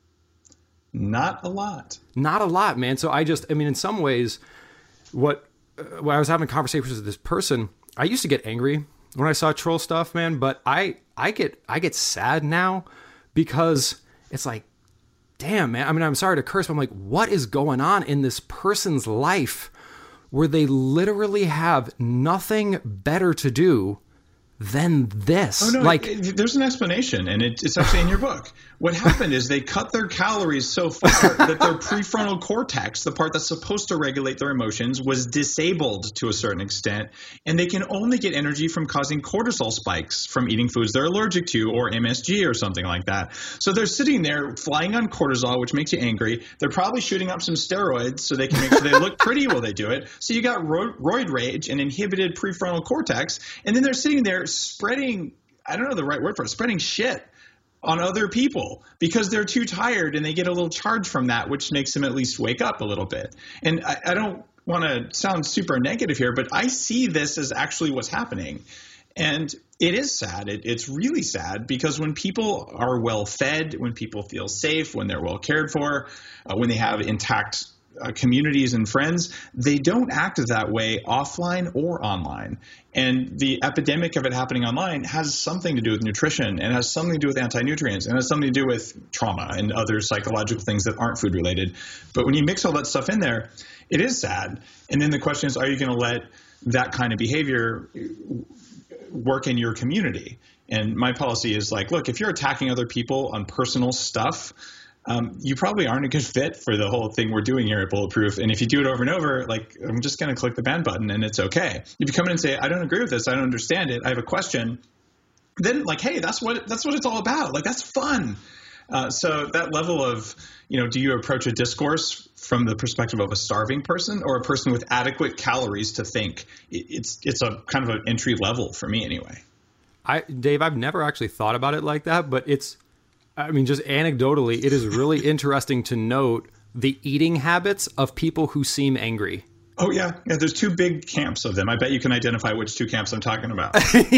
Not a lot. Not a lot, man. So I just, I mean, in some ways, what, uh, when I was having conversations with this person, I used to get angry when I saw troll stuff, man. But I, I get, I get sad now because it's like, damn, man. I mean, I'm sorry to curse, but I'm like, what is going on in this person's life where they literally have nothing better to do than this? Oh, no, like, it, there's an explanation, and it, it's actually in your book. What happened is they cut their calories so far that their prefrontal cortex, the part that's supposed to regulate their emotions, was disabled to a certain extent, and they can only get energy from causing cortisol spikes from eating foods they're allergic to, or M S G or something like that. So they're sitting there flying on cortisol, which makes you angry. They're probably shooting up some steroids so they can make sure they look pretty while they do it. So you got ro- roid rage and inhibited prefrontal cortex, and then they're sitting there spreading, I don't know the right word for it, spreading shit on other people because they're too tired, and they get a little charge from that, which makes them at least wake up a little bit. And I, I don't want to sound super negative here, but I see this as actually what's happening. And it is sad. It, it's really sad because when people are well fed, when people feel safe, when they're well cared for, uh, when they have intact Uh, communities and friends, they don't act that way offline or online. And the epidemic of it happening online has something to do with nutrition, and has something to do with anti-nutrients, and has something to do with trauma and other psychological things that aren't food related. But when you mix all that stuff in there, it is sad. And then the question is, are you going to let that kind of behavior work in your community. And my policy is like, look, if you're attacking other people on personal stuff, um, you probably aren't a good fit for the whole thing we're doing here at Bulletproof. And if you do it over and over, like, I'm just going to click the ban button and it's okay. If you come in and say, I don't agree with this, I don't understand it, I have a question, then like, hey, that's what that's what it's all about. Like, that's fun. Uh, so that level of, you know, do you approach a discourse from the perspective of a starving person or a person with adequate calories to think? It's it's a kind of an entry level for me anyway. I, Dave, I've never actually thought about it like that, but it's, I mean, just anecdotally, it is really interesting to note the eating habits of people who seem angry. Oh, yeah. Yeah. There's two big camps of them. I bet you can identify which two camps I'm talking about.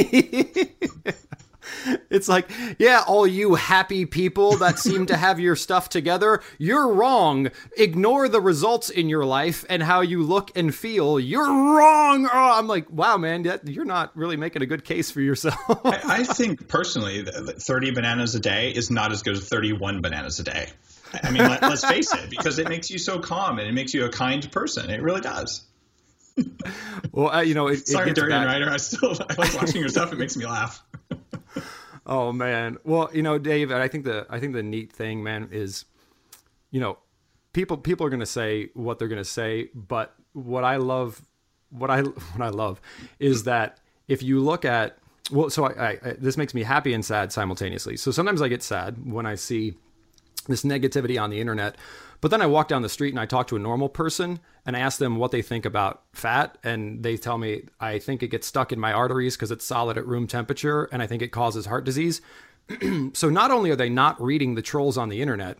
It's like, yeah, all you happy people that seem to have your stuff together, you're wrong. Ignore the results in your life and how you look and feel. You're wrong. Oh, I'm like, wow, man, that, you're not really making a good case for yourself. I, I think personally that thirty bananas a day is not as good as thirty-one bananas a day. I mean, let, let's face it, because it makes you so calm and it makes you a kind person. It really does. Well, uh, you know, it, sorry, it Durian Ryder. I still I like watching your stuff. It makes me laugh. Oh man. Well, you know, Dave, I think the I think the neat thing, man, is, you know, people people are going to say what they're going to say, but what I love, what I what I love, is that if you look at, well, so I, I this makes me happy and sad simultaneously. So sometimes I get sad when I see this negativity on the internet, but then I walk down the street and I talk to a normal person and I ask them what they think about fat. And they tell me, I think it gets stuck in my arteries because it's solid at room temperature. And I think it causes heart disease. So not only are they not reading the trolls on the internet,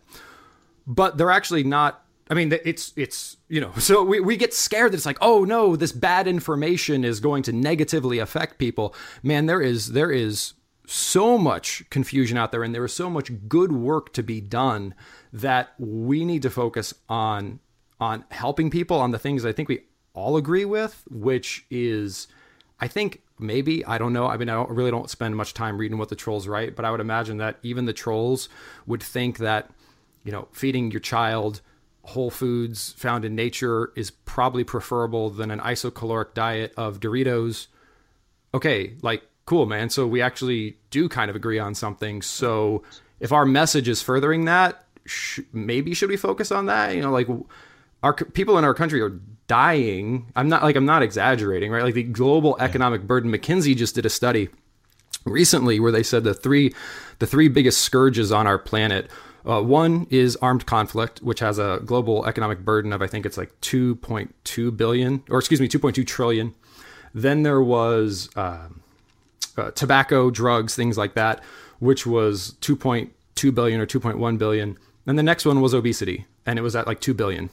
but they're actually not, I mean, it's, it's, you know, so we, we get scared that it's like, oh no, this bad information is going to negatively affect people. Man, there is, there is so much confusion out there and there is so much good work to be done that we need to focus on on helping people on the things I think we all agree with, which is, I think maybe, I don't know. I mean, I don't, really don't spend much time reading what the trolls write, but I would imagine that even the trolls would think that, you know, feeding your child whole foods found in nature is probably preferable than an isocaloric diet of Doritos. Okay, like, cool, man. So we actually do kind of agree on something. So if our message is furthering that, sh- maybe should we focus on that? You know, like, our people in our country are dying. I'm not like, I'm not exaggerating, right? Like the global economic burden, McKinsey just did a study recently where they said the three, the three biggest scourges on our planet. Uh, one is armed conflict, which has a global economic burden of, I think it's like two point two billion, or excuse me, two point two trillion. Then there was uh, uh, tobacco, drugs, things like that, which was two point two billion or two point one billion. And the next one was obesity, and it was at like two billion.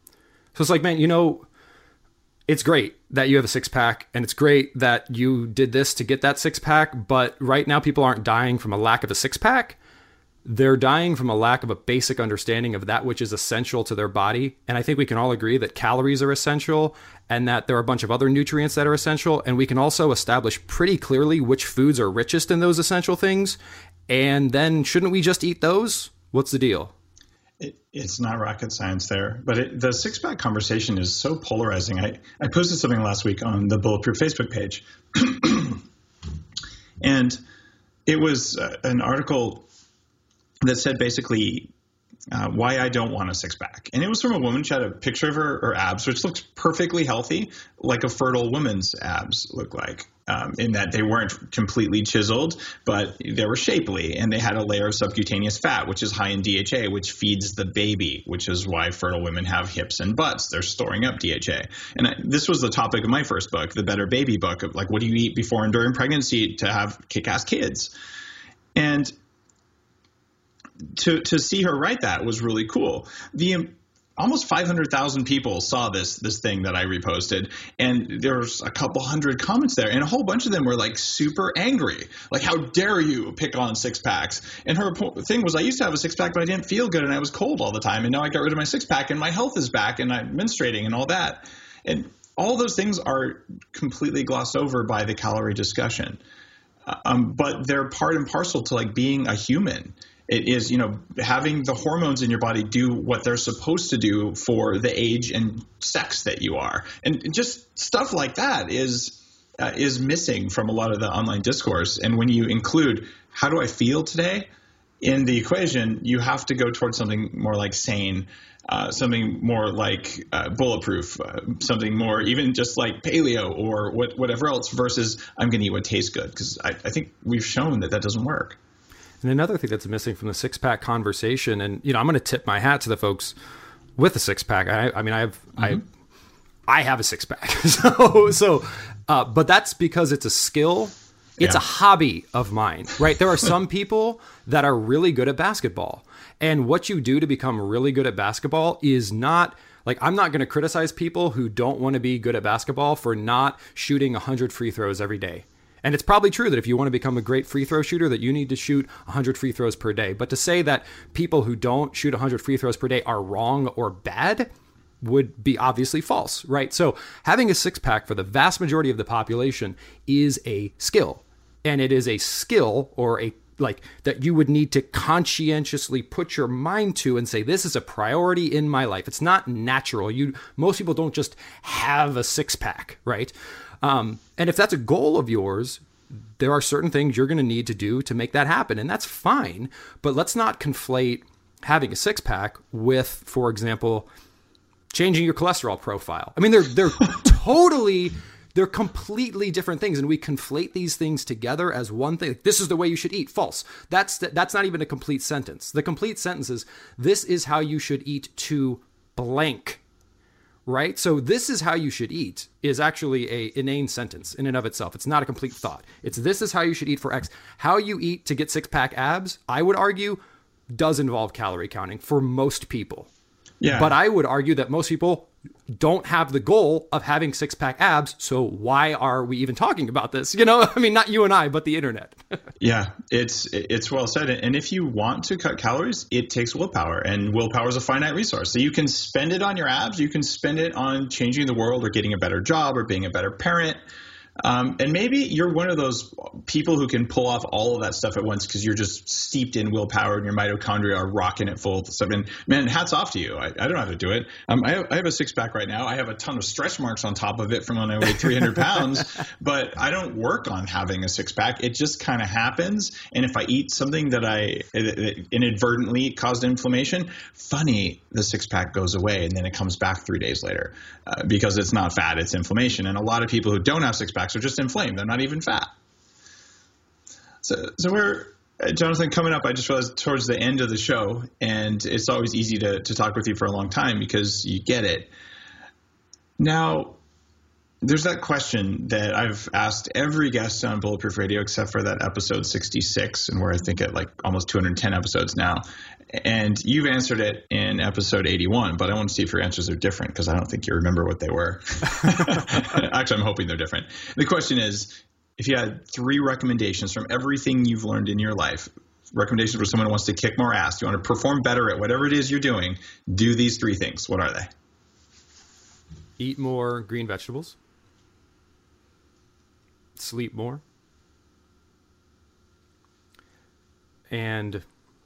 So it's like, man, you know, it's great that you have a six pack and it's great that you did this to get that six pack. But right now people aren't dying from a lack of a six pack. They're dying from a lack of a basic understanding of that which is essential to their body. And I think we can all agree that calories are essential and that there are a bunch of other nutrients that are essential. And we can also establish pretty clearly which foods are richest in those essential things. And then shouldn't we just eat those? What's the deal? It, it's not rocket science there, but it, the six-pack conversation is so polarizing. I, I posted something last week on the Bulletproof Facebook page, and it was uh, an article that said basically uh, why I don't want a six-pack. And it was from a woman. She had a picture of her, her abs, which looks perfectly healthy, like a fertile woman's abs look like. Um, in that they weren't completely chiseled, but they were shapely, and they had a layer of subcutaneous fat, which is high in D H A, which feeds the baby, which is why fertile women have hips and butts. They're storing up D H A. And I, this was the topic of my first book, the Better Baby book, of like, what do you eat before and during pregnancy to have kick-ass kids? And to to see her write that was really cool. The Almost five hundred thousand people saw this this thing that I reposted, and there's a couple hundred comments there, and a whole bunch of them were like super angry, like, how dare you pick on six packs? And her thing was, I used to have a six pack, but I didn't feel good, and I was cold all the time, and now I got rid of my six pack, and my health is back, and I'm menstruating and all that. And all those things are completely glossed over by the calorie discussion, um, but they're part and parcel to like being a human. It is, you know, having the hormones in your body do what they're supposed to do for the age and sex that you are. And just stuff like that is uh, is missing from a lot of the online discourse. And when you include, how do I feel today in the equation, you have to go towards something more like sane, uh, something more like uh, bulletproof, uh, something more even just like paleo or what, whatever else versus I'm going to eat what tastes good. Because I, I think we've shown that that doesn't work. And another thing that's missing from the six pack conversation, and you know, I'm going to tip my hat to the folks with a six pack. I, I mean, I have, mm-hmm. I, I have a six pack. so, so, uh, but that's because it's a skill. It's yeah. a hobby of mine, right? There are some people that are really good at basketball, and what you do to become really good at basketball is not like, I'm not going to criticize people who don't want to be good at basketball for not shooting a hundred free throws every day. And it's probably true that if you want to become a great free throw shooter, that you need to shoot one hundred free throws per day. But to say that people who don't shoot one hundred free throws per day are wrong or bad would be obviously false, right? So having a six pack for the vast majority of the population is a skill. And it is a skill or a like that you would need to conscientiously put your mind to and say, this is a priority in my life. It's not natural. You most people don't just have a six pack, right? Um, and if that's a goal of yours, there are certain things you're going to need to do to make that happen. And that's fine. But let's not conflate having a six pack with, for example, changing your cholesterol profile. I mean, they're, they're totally, they're completely different things. And we conflate these things together as one thing. This is the way you should eat. False. That's, that's not even a complete sentence. The complete sentence is, this is how you should eat to blank. Right? So this is how you should eat is actually a inane sentence in and of itself. It's not a complete thought. It's this is how you should eat for X. How you eat to get six pack abs, I would argue, does involve calorie counting for most people. Yeah. But I would argue that most people don't have the goal of having six pack abs. So why are we even talking about this? You know, I mean, not you and I, but the internet. Yeah, it's it's well said. And if you want to cut calories, it takes willpower, and willpower is a finite resource. So you can spend it on your abs. You can spend it on changing the world or getting a better job or being a better parent. Um, and maybe you're one of those people who can pull off all of that stuff at once because you're just steeped in willpower and your mitochondria are rocking it full of stuff. And man, hats off to you. I, I don't know how to do it. Um, I, have, I have a six pack right now. I have a ton of stretch marks on top of it from when I weighed three hundred pounds, but I don't work on having a six pack. It just kind of happens. And if I eat something that I that inadvertently caused inflammation, funny, the six pack goes away and then it comes back three days later uh, because it's not fat, it's inflammation. And a lot of people who don't have six packs are just inflamed. They're not even fat. So, so we're, uh, Jonathan, coming up, I just realized towards the end of the show, and it's always easy to, to talk with you for a long time because you get it. Now, there's that question that I've asked every guest on Bulletproof Radio except for that episode sixty-six, and we're, I think, at like almost two hundred ten episodes now. And you've answered it in episode eighty-one, but I want to see if your answers are different because I don't think you remember what they were. Actually, I'm hoping they're different. The question is, if you had three recommendations from everything you've learned in your life, recommendations for someone who wants to kick more ass, you want to perform better at whatever it is you're doing, do these three things. What are they? Eat more green vegetables. Sleep more. And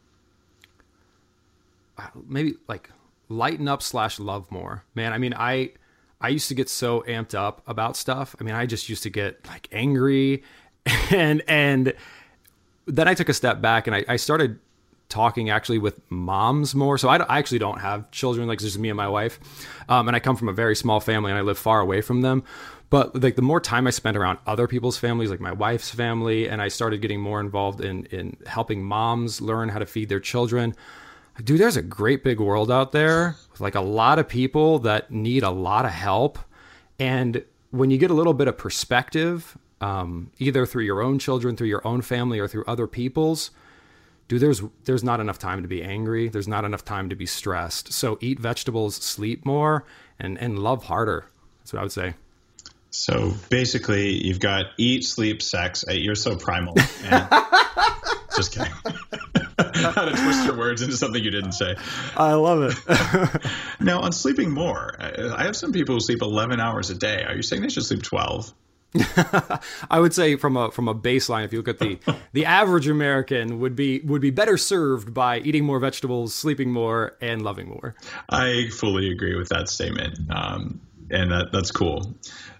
maybe like lighten up slash love more, man. I mean, I, I used to get so amped up about stuff. I mean, I just used to get like angry and, and then I took a step back and I, I started talking actually with moms more. So I, I actually don't have children, like it's just me and my wife. Um, and I come from a very small family and I live far away from them. But like the more time I spent around other people's families, like my wife's family, and I started getting more involved in, in helping moms learn how to feed their children. Dude, there's a great big world out there with like a lot of people that need a lot of help. And when you get a little bit of perspective, um, either through your own children, through your own family, or through other people's, dude, there's there's not enough time to be angry. There's not enough time to be stressed. So eat vegetables, sleep more, and, and love harder. That's what I would say. So basically, you've got eat, sleep, sex. You're so primal. Man. Just kidding. How to twist your words into something you didn't say. I love it. Now, on sleeping more, I have some people who sleep eleven hours a day. Are you saying they should sleep twelve? I would say from a from a baseline, if you look at the the average American would be would be better served by eating more vegetables, sleeping more, and loving more. I fully agree with that statement, um, and that, that's cool.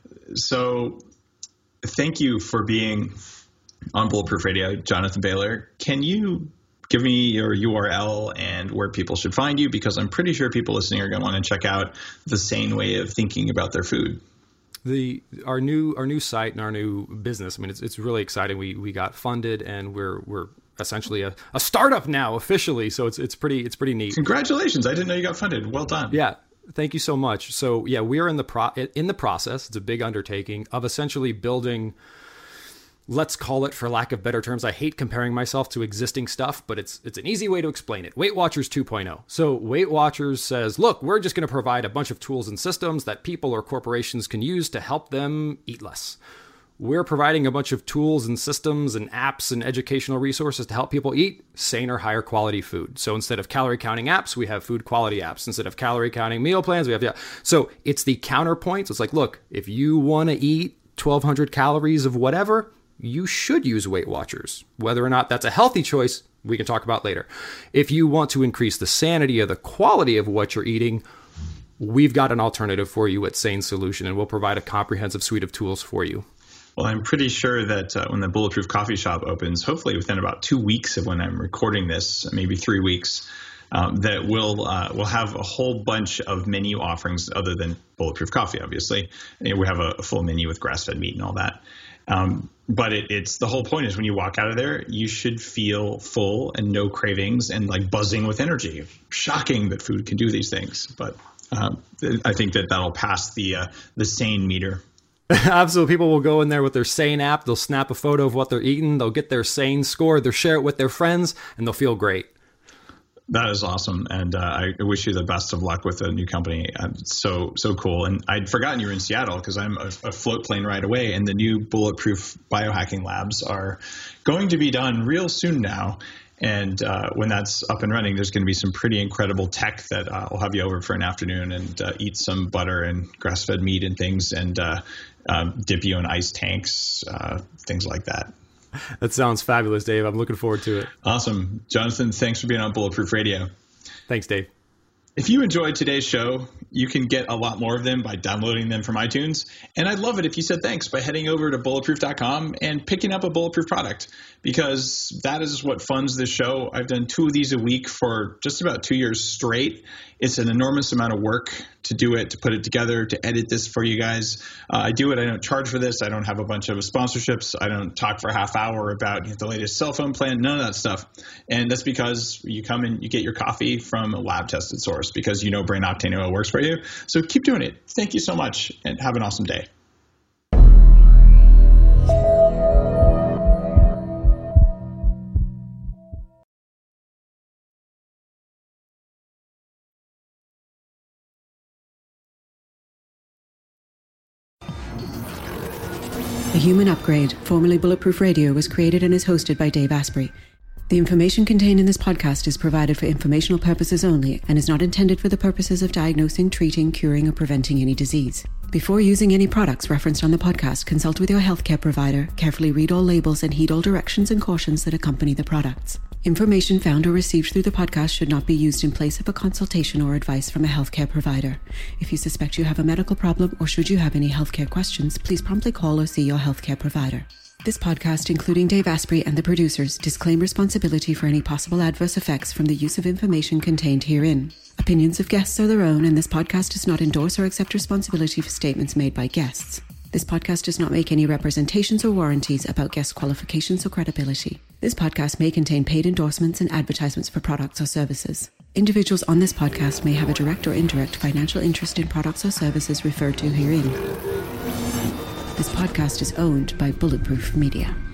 So, thank you for being on Bulletproof Radio, Jonathan Baylor. Can you give me your U R L and where people should find you? Because I'm pretty sure people listening are going to want to check out the sane way of thinking about their food. The our new our new site and our new business. I mean, it's it's really exciting. We we got funded and we're we're essentially a, a startup now officially. So it's it's pretty it's pretty neat. Congratulations! I didn't know you got funded. Well done. Yeah. Thank you so much. So yeah, we are in the pro in the process. It's a big undertaking of essentially building, let's call it, for lack of better terms, I hate comparing myself to existing stuff, but it's it's an easy way to explain it. Weight Watchers two point oh. So Weight Watchers says, look, we're just going to provide a bunch of tools and systems that people or corporations can use to help them eat less. We're providing a bunch of tools and systems and apps and educational resources to help people eat saner, higher quality food. So instead of calorie counting apps, we have food quality apps. Instead of calorie counting meal plans, we have, yeah. So it's the counterpoint. So it's like, look, if you want to eat twelve hundred calories of whatever, you should use Weight Watchers. Whether or not that's a healthy choice, we can talk about later. If you want to increase the sanity or the quality of what you're eating, we've got an alternative for you at Sane Solution, and we'll provide a comprehensive suite of tools for you. Well, I'm pretty sure that uh, when the Bulletproof Coffee Shop opens, hopefully within about two weeks of when I'm recording this, maybe three weeks, um, that we'll uh, we'll have a whole bunch of menu offerings other than Bulletproof Coffee, obviously. You know, we have a, a full menu with grass-fed meat and all that. Um, but it, it's the whole point is when you walk out of there, you should feel full and no cravings and like buzzing with energy. Shocking that food can do these things, but um, I think that that'll pass the uh, the sane meter. Absolutely. People will go in there with their Sane app. They'll snap a photo of what they're eating. They'll get their Sane score. They'll share it with their friends, and they'll feel great. That is awesome. And uh, I wish you the best of luck with the new company. Uh, it's so, so cool. And I'd forgotten you were in Seattle because I'm a, a float plane right away. And the new Bulletproof Biohacking Labs are going to be done real soon now. And uh, when that's up and running, there's going to be some pretty incredible tech that uh, I'll have you over for an afternoon and uh, eat some butter and grass-fed meat and things and uh, um, dip you in ice tanks, uh, things like that. That sounds fabulous, Dave. I'm looking forward to it. Awesome. Jonathan, thanks for being on Bulletproof Radio. Thanks, Dave. If you enjoyed today's show, you can get a lot more of them by downloading them from iTunes. And I'd love it if you said thanks by heading over to bulletproof dot com and picking up a Bulletproof product, because that is what funds this show. I've done two of these a week for just about two years straight. It's an enormous amount of work to do it, to put it together, to edit this for you guys. Uh, I do it. I don't charge for this. I don't have a bunch of sponsorships. I don't talk for a half hour about you know, the latest cell phone plan, none of that stuff. And that's because you come and you get your coffee from a lab-tested source because you know Brain Octane Oil works for you. So keep doing it. Thank you so much and have an awesome day. The Human Upgrade, formerly Bulletproof Radio, was created and is hosted by Dave Asprey. The information contained in this podcast is provided for informational purposes only and is not intended for the purposes of diagnosing, treating, curing, or preventing any disease. Before using any products referenced on the podcast, consult with your healthcare provider, carefully read all labels, and heed all directions and cautions that accompany the products. Information found or received through the podcast should not be used in place of a consultation or advice from a healthcare provider. If you suspect you have a medical problem or should you have any healthcare questions, please promptly call or see your healthcare provider. This podcast, including Dave Asprey and the producers, disclaim responsibility for any possible adverse effects from the use of information contained herein. Opinions of guests are their own, and this podcast does not endorse or accept responsibility for statements made by guests. This podcast does not make any representations or warranties about guest qualifications or credibility. This podcast may contain paid endorsements and advertisements for products or services. Individuals on this podcast may have a direct or indirect financial interest in products or services referred to herein. This podcast is owned by Bulletproof Media.